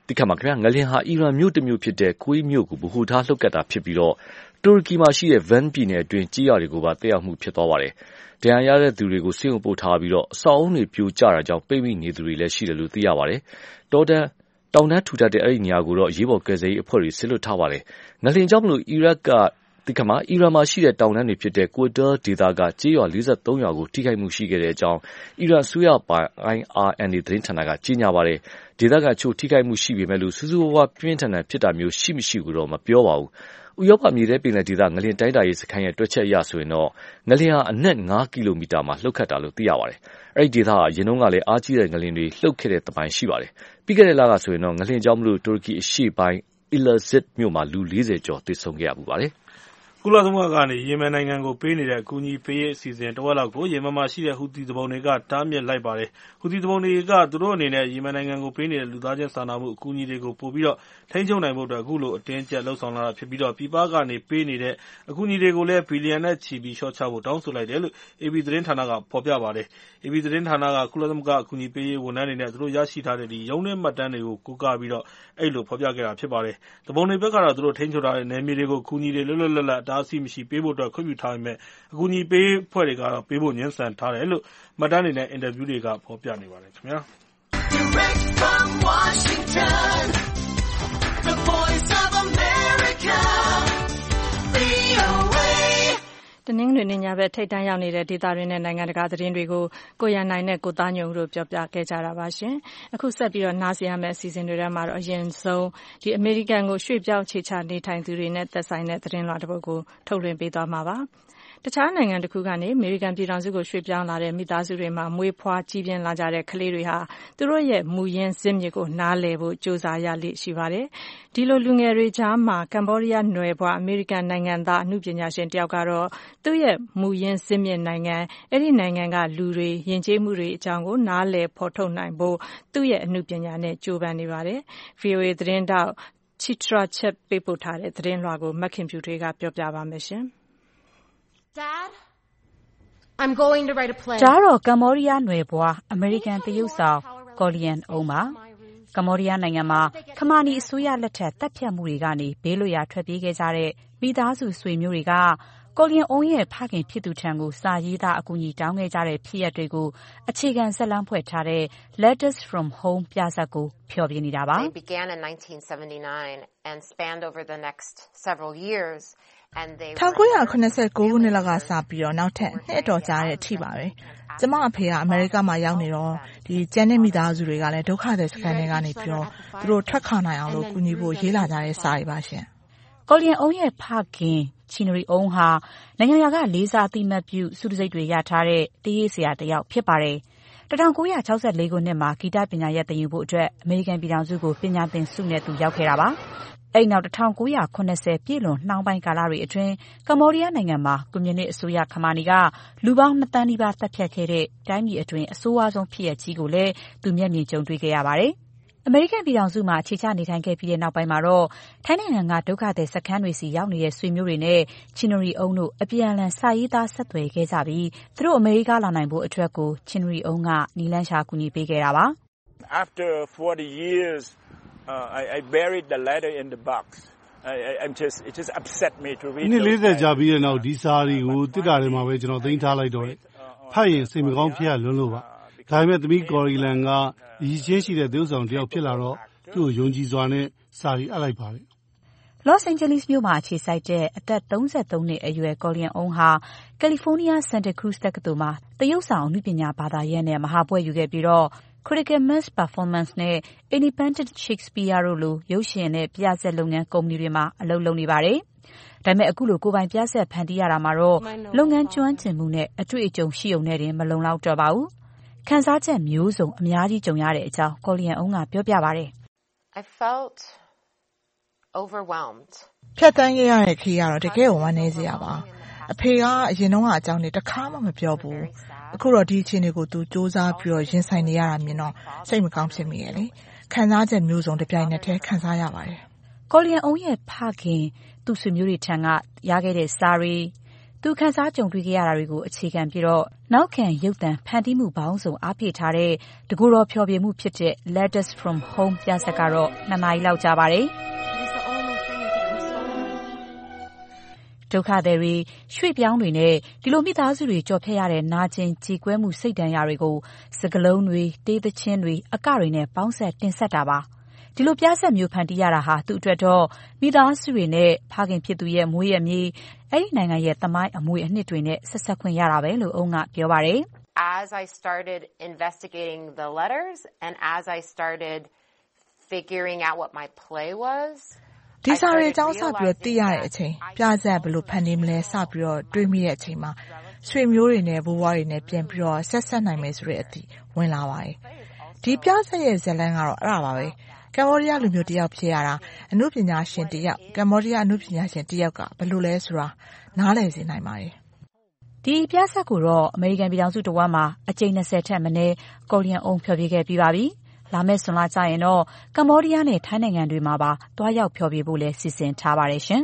မြို့ဖြစ်တဲ့ကူဝိတ်မြို့ကိုဗဟိုထားလှုပ်ခတ်တာဖြစ်ပြီးတူရကီမှာရှိတဲ့ Van ပြည်နယ်အတွင်းကျေးရွာတွေကိုပါသက်ရောက်မှုဖြစ်သွားပါတယ်။ဒဏ်ရာရတဲ့သူတွေကိုဆေးရုံပို့ထားပြီးအဆောက်အအုံတွေပြိုကျတာကြောင့်ပိတ်မိနေသူတွေလည်းရှိတယ်လို့သိရပါတယ်။တောင်တန်းထူထပ်တဲ့အဲဒီနေရာကိုတော့အရေးပေါ်ကယ်ဆယ်ရေးအဖွဲ့တွေဆေးလွတ်ထားပါတယ်။ငလျင်ကြောင့်အီရတ်ကဒီကမှာအီရန်မှာရှိတဲ့တောင်တန်းတွေဖြစ်တဲ့ကွတ်တာဒေသကကျေးရွာ43ရွာကိုထိခိုက်မှုရှိခဲ့တဲ့အကြောင်းအီရန်အစိုးရပိုင် IRNA သတင်းဌာနကကြေညာပါတယ်။ဒေသခံချို့ထိခိုက်မှုရှိပေမဲ့လို့စူးစူးဝါးပြင်းထန်တဲ့ဖြစ်တာမျိုးရှိမရှိကိုတော့မပြောပါဘူး။ဥရောပမြေထဲပင်လယ်ဒေသငလျင်တိုင်းတာရေးစခန်းရဲ့တွက်ချက်အရဆိုရင်တော့ငလျင်ဟာအနက်9ကီလိုမီတာမှာလှုပ်ခတ်တာလို့သိရပါတယ်။အဲ့ဒီဒေသဟာရင်တုန်းကလည်းအားကြီးတဲ့ငလျင်တွေလှုပ်ခဲ့တဲ့သမိုင်းရှိပါတယ်။ပြီးခဲ့တဲ့လကဆိုရင်တော့ငလျင်ကြောင့်မလို့တူရကီအရှေ့ပိုင်းElazig မြို့မှာလူ40ကျော်သေဆုံးခဲ့ရပူပါတယ်။
ကုလသမဂ္ဂကနေယီမင်နိုင်ငံကိုပေးနေတဲ့အကူအညီပေးရေးအစီအစဉ်တဝက်လောက်ကိုယီမင်မှာရှိတဲ့ဟူသီသူပုန်တွေကတားမြစ်လိုက်ပါတယ်။ဟူသီသူပုန်တွေကသူတို့အနေနဲ့ယီမင်နိုင်ငံကိုပေးနေတဲ့လူသားချင်းစာနာမှုအကူအညီတွေကိုပို့ပြီးတော့ထိန်းချုပ်နိုင်ဖို့အတွက်အခုလိုအတင်းကျပ်လှုံ့ဆော်လာတာဖြစ်ပြီးတော့ပြည်ပကနေပေးနေတဲ့အကူအညီတွေကိုလည်းဘီလီယံနဲ့ချီပြီးလျှော့ချဖို့တောင်းဆိုလိုက်တယ်လို့ AP သတင်းဌာနကဖော်ပြပါတယ်။ AP သတင်းဌာနကကုလသမဂ္ဂအကူအညီပေးရေးဝန်ထမ်းတွေနဲ့သူတို့ရရှိထားတဲ့ရုံးနှင်းမှတ်တမ်းတွေကိုကိုးကားပြီးတော့အဲ့လိုဖော်ပြခဲ့တာဖြစ်ပါတယ်။သူပုန်တွေဘက်ကတော့သူတို့ထိန်းချုပ်ထားတဲ့နယ်မြေတွေကိုအကူအညီတွေလွတ်လွတ်လပ်လပ်အတားအဆီးမရှိပေးဖို့အတွက်ခွင့်ပြုထားပေမဲ့အကူအညီပေးအဖွဲ့တွေကတော့ပေးဖို့ငြင်းဆန်ထားတယ်လို့မှတ်တမ်းတွေနဲ့အင်တာဗျူးတွေကဖော်ပြနေပါတယ်ခင်ဗျာ။ Direct from Washington, the voice of America, VOA
တနင်္ဂနွေနေ့ညဘက်ထိပ်တန်းရောက်နေတဲ့ဒေသတွင်းနဲ့နိုင်ငံတကာသတင်းတွေကိုကိုရန်နိုင်နဲ့ကိုသားညုံတို့ပြောပြခဲ့ကြတာပါရှင်။အခုဆက်ပြီးတော့နားဆင်ရမယ့်အစီအစဉ်တွေထဲမှာတော့အရင်ဆုံးအမေရိကန်ကိုရွှေ့ပြောင်းခြေချနေထိုင်သူတွေနဲ့သက်ဆိုင်တဲ့သတင်းလွှာတစ်ပုဒ်ကိုထုတ်လွှင့်ပေးသွားမှာပါ။တခြားနိုင်ငံတစ်ခုကနေအမေရိကန်ပြည်ထောင်စုကိုရွှေ့ပြောင်းလာတဲ့မိသားစုတွေမှာမွေးဖွားကြီးပြင်းလာကြတဲ့ကလေးတွေဟာသူတို့ရဲ့မူရင်းဇစ်မြစ်ကိုနားလည်ဖို့ကြိုးစားရလေ့ရှိပါတယ်။ဒီလိုလူငယ်တွေကြားမှာကမ္ဘောဒီးယားနွယ်ဖွားအမေရိကန်နိုင်ငံသားအမှုပညာရှင်တယောက်ကတော့သူ့ရဲ့မူရင်းဇစ်မြစ်နိုင်ငံအဲ့ဒီနိုင်ငံကလူတွေယဉ်ကျေးမှုတွေအကြောင်းကိုနားလည်ဖော်ထုတ်နိုင်ဖို့သူ့ရဲ့အမှုပညာနဲ့ကြိုးပမ်းနေပါတယ်။ VOA သတင်းတောက် Chitra Chep ပေးပို့ထားတဲ့သတင်းလွှာကိုမခင်ဖြူထွေးကပြောပြပါမယ်ရှင်။
Dad, I'm going to write a play.
ဒါတော့ကမ္ဘောဒီးယားနွယ်ဖွားအမေရိကန်သရုပ်ဆောင်ကော်လီယန်အုံးပါကမ္ဘောဒီးယားနိုင်ငံမှာခမာနီအစိုးရလက်ထက်တပ်ဖြတ်မှုတွေကနေဘေးလွတ်ရာထွက်ပြေးခဲ့ကြတဲ့မိသားစုဆွေမျိုးတွေကကော်လီယန်အုံးရဲ့ဖခင်ဖြစ်သူထံကိုစာရေးသားအကူအညီတောင်းခဲ့ကြတဲ့ဖြစ်ရပ်တွေကိုအခြေခံဇာတ်လမ်းဖွဲ့ထားတဲ့ Letters from Home ပြဇာတ်ကိုဖျော်ဖြေနေတာပါ
They began in 1979 and spanned over the next several years.
1989ခုနှစ်လောက်ကစပြီးတော့နောက်ထပ်နှစ်အတော်ကြာတဲ့အထိပါပဲကျမအဖေကအမေရိကမှာရောက်နေတော့ဒီကျန်တဲ့မိသားစုတွေကလည်းဒုက္ခသည်စခန်းတွေကနေပြီးတော့သူတို့ထွက်ခွာနိုင်အောင်လို့ကူညီဖို့ရေးလာကြတဲ့စာတွေပါရှင်
ကော်လီယန်အုံးရဲ့ဖခင်ချီနရီအုံးဟာနိုင်ငံတကာကလေးစားအသိမှတ်ပြုစုတစိတ်တွေရထားတဲ့တရေးဆရာတစ်ယောက်ဖြစ်ပါတယ်1964ခုနှစ်မှာဂီတပညာရပ်သင်ယူဖို့အတွက်အမေရိကန်ပြည်ထောင်စုကိုပညာသင်ဆုနဲ့သူရောက်ခဲ့တာပါအဲ့နောက်1980ပြည့်လွန်နှောင်းပိုင်းကာလတွေအတွင်းကမ္ဘောဒီးယားနိုင်ငံမှာကွန်မြူနစ်အစိုးရခမာနီကလူပေါင်း2 သန်းနီးပါးတပ်ဖြတ်ခဲ့တဲ့တိုင်းပြည်အတွင်းအဆိုးဝါးဆုံးဖြစ်ရပ်ကြီးကိုလည်းသူမျက်မြင်ကြုံတွေ့ခဲ့ရပါတယ်။အမေရိကန်ပြည်ထောင်စုမှာအခြေချနေထိုင်ခဲ့ပြီးတဲ့နောက်ပိုင်းမှာတော့ထိုင်းနိုင်ငံကဒုက္ခသည်စခန်းတွေစီရောက်နေတဲ့ဆွေမျိုးတွေနဲ့ချီနရီအုံးတို့အပြန်အလှန်စာရေးသားဆက်သွယ်ခဲ့ကြပြီးသူတို့အမေရိကလာနိုင်ဖို့အတွက်ကိုချီနရီအုံးကနီလန်းရှာကူညီပေးခဲ့တာပါ။
After 40 years I buried the letter in the box. It just upset me to read.
နှစ်40ကြာပြီးတဲ့နောက်ဒီစာတွေကိုတစ်တာထဲမှာပဲကျွန်တော်သိမ်းထားလိုက်တော့တယ်။ဖတ်ရင်စိတ်မကောင်းဖြစ်ရလွန်းလို့ပါ။ဒါပေမဲ့သမီးကော်ရီလန်ကအရည်ချင်းရှိတဲ့သရုပ်ဆောင်တစ်ယောက်ဖြစ်လာတော့သူ့ကိုယုံကြည်စွာနဲ့စာရီအပ်လိုက်ပါတယ်
။ Los Angeles မြို့မှာအခြေစိုက်တဲ့အသက်33နှစ်အရွယ်ကော်လီယန်အုံးဟာကယ်လီဖိုးနီးယား Santa Cruz တက္ကသိုလ်မှာသရုပ်ဆောင်အမှုပညာဘာသာရပ်နဲ့မဟာဘွဲ့ယူခဲ့ပြီးတော့Critical Mass Performance နဲ့ Independent Shakespeare တို့လိုရုပ်ရှင်နဲ့ပြဇာတ်လုပ်ငန်းကုမ္ပဏီတွေမှာအလုပ်လုပ်နေပါတယ်။ဒါပေမဲ့အခုလိုကိုယ်ပိုင်ပြဇာတ်ဖန်တီးရတာမှာတော့လုပ်ငန်းကျွမ်းကျင်မှုနဲ့အတွေ့အကြုံရှိုံနဲ့တင်မလုံလောက်တော့ပါဘူး။ခံစားချက်မျိုးစုံအများကြီးကြုံရတဲ့အကြောင်းကော်လီယန်အုံးကပြောပြပါတယ်
။ I felt overwhelmed.
ဖြတ်တန်းခဲ့ရတဲ့ခေတ်ကတော့တကယ်ဝမ်းနည်းစရာပါ။အဖေကအရင်တော့အကြောင်းတွေတစ်ခါမှမပြောဘူး။အခုတော့ဒီအခြေအနေကိုသူစူးစမ်းပြီးတော့ရင်ဆိုင်နေရတာမြင်တော့စိတ်မကောင်းဖြစ်မိရဲ့လေခံစားချက်မျိုးစုံတစ်ပြိုင်နက်တည်းခံစားရပါတယ်
ကော်လီယန်အုံးရဲ့ဖခင်သူ့ဆွေမျိုးတွေထံကရခဲ့တဲ့စာရီသူခန်းစားကြုံတွေ့ခဲ့ရတာတွေကိုအခြေခံပြီးတော့နောက်ခံရုပ်သံဖန်တီးမှုပေါင်းစုံအားပြည့်ထားတဲ့တကူတော်ဖျော်ဖြေမှုဖြစ်တဲ့ Letters from Home ပြဇာတ်ကတော့2 နာရီလောက်ကြာပါတယ်ဒုက္ခသည်တွေရွှေ့ပြောင်းတွေနဲ့ဒီလိုမိသားစုတွေကြော်ဖြတ်ရတဲ့နာကျင်ကြေကွဲမှုစိတ်ဒဏ်ရာတွေကိုစကလုံးတွေတေးသချင်းတွေအကတွေနဲ့ပေါင်းဆက်တင်ဆက်တာပါဒီလိုပြဆက်မျိုးဖန်တီးရတာဟာသူ့အတွက်တော့မိသားစုတွေနဲ့ဖခင်ဖြစ်သူရဲ့မွေးရမြေအဲ့ဒီနိုင်ငံရဲ့သမိုင်းအမွေအနှစ်တွေနဲ့ဆက်ဆက်ခွင့်ရတာပဲလို့အုံးကပြောပါတယ်
As I started investigating the letters and as I started figuring out what my play was
ဒီစာရေးအကြောင်းစပြီးသိရတဲ့အချိန်ပြဆက်ဘယ်လိုဖန်တီးမလဲစပြီးတော့တွေးမိတဲ့အချိန်မှာဆွေမျိုးတွေနဲ့ဘိုးဘွားတွေနဲ့ပြန်ပြီးတော့ဆက်နိုင်မယ်ဆိုတဲ့အသည့်ဝင်လာပါတယ်ဒီပြဆက်ရဲ့ဇာတ်လမ်းကတော့အဲ့ဒါပါပဲကမ္ဘောဒီးယားလူမျိုးတယောက်ဖြစ်ရတာအမှုပညာရှင်တယောက်ကမ္ဘောဒီးယားအမှုပညာရှင်တယောက်ကဘယ်လိုလဲဆိုတာနားလည်စေနိုင်ပါတယ်
ဒီပြဆက်ကိုတော့အမေရိကန်ပြည်ထောင်စုတဝမ်းမှာအကြိမ်20ထက်မနည်းကော်လီယန်အုံဖျော်ဖြေခဲ့ပြီးပါပြီလာမယ့်ဆွန်လကျရင်တော့ကမ္ဘောဒီးယားနဲ့ထိုင်းနိုင်ငံတွေမှာပါတွားရောက်ဖျော်ဖြေဖို့လည်းစီစဉ်ထားပါတယ်ရှင်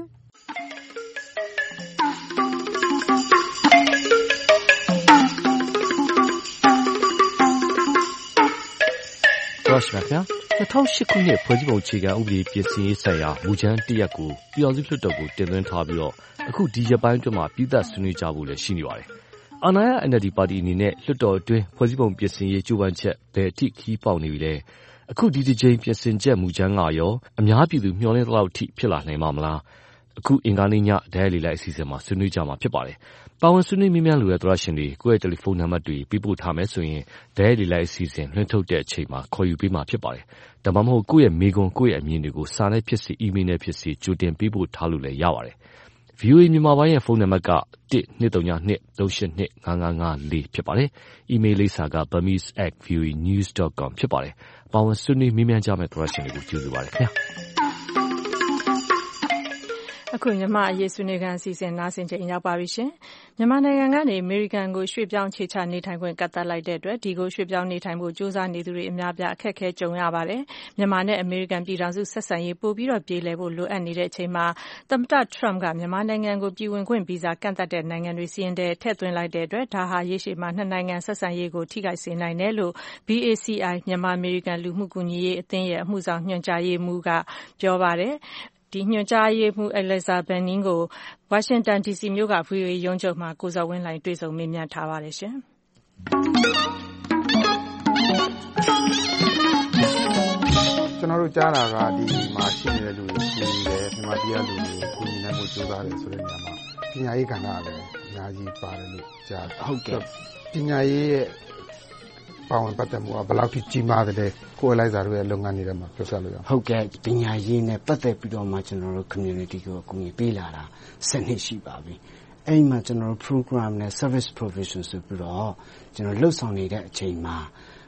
ဟုတ်ပါဗျာ2008ခုနှစ်ဖွဲ့စည်းပုံအခြေခံဥပဒေပြင်ဆင်ရေးဆိုင်ရာမူကြမ်းတရက်ကိုပြည်ထောင်စုလွှတ်တော်ကိုတင်သွင်းထားပြီးတော့အခုဒီရက်ပိုင်းအတွင်းမှာပြည်သက်ဆွေးနွေးကြဖို့လည်းရှိနေပါတယ်။အာဏာရ NLD ပါတီအနေနဲ့လွှတ်တော်အတွင်းဖွဲ့စည်းပုံပြင်ဆင်ရေးကြိုးပမ်းချက်ဘယ်အထိခီးပေါက်နေပြီလဲ။အခုဒီတစ်ကြိမ်ပြင်ဆင်ချက်မူကြမ်းကရောအများပြည်သူမျှော်လင့်သလောက်ထိဖြစ်လာနိုင်မှာမလား။အခုအင်္ဂါနေ့ညဒဲလီလိုက်အစီအစဉ်မှာဆွေးနွေးကြမှာဖြစ်ပါတယ်။ပါဝင်ဆွေးနွေးမြန်းလိုတဲ့သရရှင်တွေကိုယ့်ရဲ့တယ်လီဖုန်းနံပါတ်တွေပေးပို့ထားမယ်ဆိုရင်ဒဲလီလိုက်အစီအစဉ်လွှင့်ထုတ်တဲ့အချိန်မှာခေါ်ယူပေးမှာဖြစ်ပါတယ်။ဒါမှမဟုတ်ကိုယ့်ရဲ့မေးခွန်းကိုယ့်ရဲ့အမြင်တွေကိုစာနဲ့ဖြစ်စေအီးမေးလ်နဲ့ဖြစ်စေကြိုတင်ပေးပို့ထားလို့လည်းရပါတယ်။ VOA မြန်မာပိုင်းရဲ့ဖုန်းနံပါတ်က12325825554ဖြစ်ပါတယ်။ အီးမေးလ်လိပ်စာက burmese@voanews.com ဖြစ်ပါတယ်။ပါဝင်ဆွေးနွေးမြန်းကြမယ့်သရရှင်တွေကိုကြိုဆိုပါရစေခင်ဗျာ။
အခုမြန်မာအရေးဆွေးနွေးခန်းအစီအစဉ်နားဆင်ချိန်ရောက်ပါပြီရှင်။မြန်မာနိုင်ငံကနေအမေရိကန်ကိုရွှေ့ပြောင်းခြေချနေထိုင်ခွင့်ကတ်သတ်လိုက်တဲ့အတွက်ဒီကိုရွှေ့ပြောင်းနေထိုင်ဖို့ကြိုးစားနေသူတွေအများပြအခက်အခဲကြုံရပါတယ်။မြန်မာနဲ့အမေရိကန်ပြည်ထောင်စုဆက်ဆံရေးပိုပြီးတော့ပြေလည်ဖို့လိုအပ်နေတဲ့အချိန်မှာသမ္မတ Trump ကမြန်မာနိုင်ငံကိုပြည်ဝင်ခွင့်ဗီဇာကန့်သတ်တဲ့နိုင်ငံတွေစီးရင်တဲ့ထည့်သွင်းလိုက်တဲ့အတွက်ဒါဟာရေရှည်မှာနှစ်နိုင်ငံဆက်ဆံရေးကိုထိခိုက်စေနိုင်တယ်လို့ BACI မြန်မာအမေရိကန်လူမှုကူညီရေးအသင်းရဲ့အမှုဆောင်ညွှန်ကြားရေးမှူးကပြောပါတယ်။ဒီညွှန်ကြားရေးမှူး Alexa Benning ကိုဝါရှင်တန် DC မြို့က VOA ရုံးချုပ်မှာကိုဇော်ဝင်းလှိုင်တွေ့ဆုံမေးမြန်းထားပါတယ်ရှင်။
ကျွန်တော်တို့ကြားတာကဒီမှာရှိနေတဲ့လူတွေကူညီတယ်မြန်မာပြည်ကလူတွေကူညီနိုင်မှုကြိုးစားတယ်ဆိုတဲ့နေရာမှာပညာရေးကဏ္ဍလည်းအများကြီးပါတယ်လို့ကြားတယ်ဟုတ်ကဲ့ပညာရေးရဲ့ပါဝင်ပတ်သက်မှုကဘယ်လောက်ထိကြီးမားတယ်လဲကိုယ်လိုက်စားတို့ရဲ့လုပ်ငန်းတွေထဲမှာပြောပြလို့ရအောင်
ဟုတ်ကဲ့ပညာရေးနဲ့ပတ်သက်ပြီးတော့မှကျွန်တော်တို့ community ကိုအကူအညီပေးလာတာ7နှစ်ရှိပါပြီအဲ့မှာကျွန်တော်တို့ program နဲ့ service provision ဆိုပြီးတော့ကျွန်တော်လှုပ်ဆောင်နေတဲ့အချိန်မှာ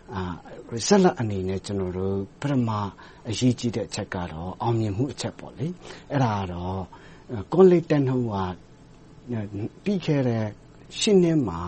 research အနေနဲ့ကျွန်တော်တို့ပထမအရေးကြီးတဲ့အချက်ကတော့အောင်မြင်မှုအချက်ပေါ့လေအဲ့ဒါကတော့ college တက်နှုန်းကပြီးခဲ့တဲ့10နှစ်မှာ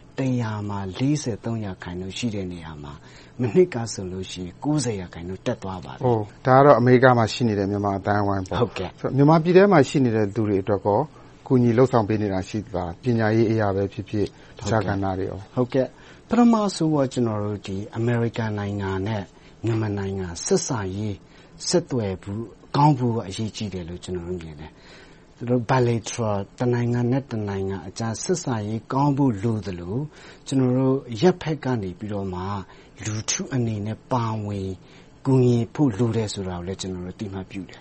100မှာ43%ခိုင်နှုန်းရှိတဲ့နေရာမှာမနှစ်ကဆိုလို့ရှိရင်90%ခိုင်နှုန်းတက်သွားပါတယ်။
ဟုတ်ဒါကတော့အမေရိကမှာရှိနေတဲ့မြန်မာအတိုင်းအဝိုင်းပေါ့။ဟုတ်ကဲ့။မြန်မာပြည်ထဲမှာရှိနေတဲ့သူတွေအတွက်ကောကူညီလှုပ်ဆောင်ပေးနေတာရှိသလားပညာရေးအရာပဲဖြစ်ဖြစ်တခြားကဏ္ဍတွေရော
ဟုတ်ကဲ့ပထမဆိုတော့ကျွန်တော်တို့ဒီအမေရိကန်နိုင်ငံနဲ့မြန်မာနိုင်ငံဆက်ဆံရေးဆက်သွယ်ဘူးကောင်းဖို့အရေးကြီးတယ်လို့ကျွန်တော်တို့မြင်တယ်သူတို့ bilateral တနိုင်ငံနဲ့တနိုင်ငံအကြားဆက်ဆံရေးကောင်းဖို့လိုသလိုကျွန်တော်တို့ရပ်ဖက်ကနေပြီးတော့မှလူထုအနေနဲ့ပါဝင်ကူညီဖို့လိုတယ်ဆိုတာကိုလည်းကျွန်တော်တို့သိမှတ်ပြုတယ်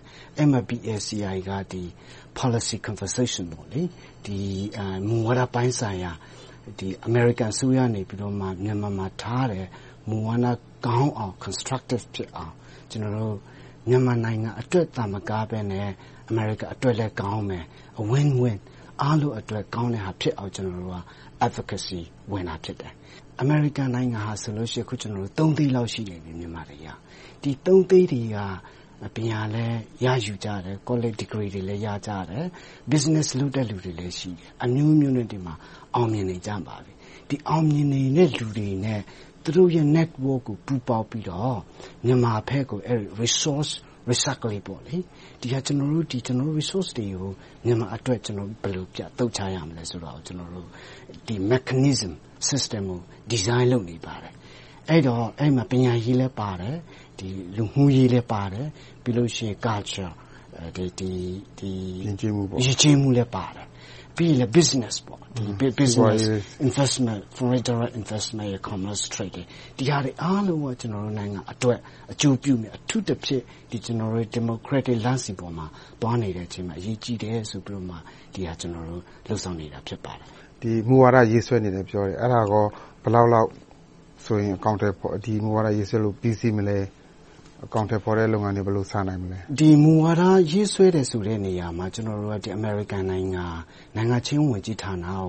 MBACI ကဒီ policy conversation ပေါ့လေဒီမူဝါဒပိုင်းဆိုင်ရာဒီ American ဆိုရနေပြီးတော့မှမြန်မာမှာထားတယ်မူဝါဒကောင်းအောင် constructive ဖြစ်အောင်ကျွန်တော်တို့မြန်မာနိုင်ငံအတွက်သာမကပဲနဲ့America အတွက်လည်းကောင်းမယ် win-win အားလုံးအတွက်ကောင်းတဲ့ဟာဖြစ်အောင်ကျွန်တော်တို့က advocacy ဝင်တာဖြစ်တယ် American နိုင်ငံဟာဆိုလို့ရှိရင်ခုကျွန်တော်တို့3သိန်းလောက်ရှိတယ်မြန်မာတွေကဒီ3သိန်းတွေကပညာလည်းရယူကြတယ် college degree တွေလည်းရကြတယ် business လုပ်တဲ့လူတွေလည်းရှိတယ်အမျိုးမျိုးနဲ့ဒီမှာအောင်မြင်နေကြပါပြီဒီအောင်မြင်နေတဲ့လူတွေနဲ့သူတို့ရဲ့ network ကိုပူးပေါင်းပြီးတော့မြန်မာဘက်ကို resource recycle ပေါ့လေဒီကကျွန်တော်တို့ resource တွေကိုမြန်မာအတွက်ကျွန်တော်ဘယ်လိုပြတုတ်ချရမလဲဆိုတော့ကျွန်တော်တို့ဒီ mechanism system ကို design လုပ်နေပါတယ်အဲ့တော့အဲ့မှာပညာရေးလည်းပါတယ်ဒီလူမှုရေးလည်းပါတယ်ပြီးလို့ရှိရင် culture ဒီယဉ်ကျေးမှုပေါ့ယဉ်ကျေးမှုလည်းပါတယ်ပြီးလေ business ပေါ့ဒီ business investment foreign direct investment ရဲ့ commerce trade ဒီဟာတွေအားလုံးကကျွန်တော်တို့နိုင်ငံအတွက်အကျိုးပြုမယ်အထူးသဖြင့်ဒီကျွန်တော်တို့ democratic လမ်းစဉ်ပေါ်မှာတွားနေတဲ့အချိန်မှာအရေးကြီးတယ်ဆိုပြီးတော့မှဒီဟာကျွန်တော်တို့လှုပ်ဆောင်နေတာဖြစ်ပါတယ်
ဒီမူဝါဒရေးဆွဲနေတယ်ပြောတယ်အဲ့ဒါကောဘယ်လောက်ဆိုရင် counter ဖို့ဒီမူဝါဒရေးဆွဲလို့ပြီးစီးမလဲcounter ဖို့တဲ့လုပ်ငန်းတွေဘယ်လိုစနိုင်မလဲ
ဒီမူဝါဒရေးဆွဲတယ်ဆိုတဲ့နေရာမှာကျွန်တော်တို့ကဒီ American နိုင်ငံချင်းဝင်ကြီးဌာနကို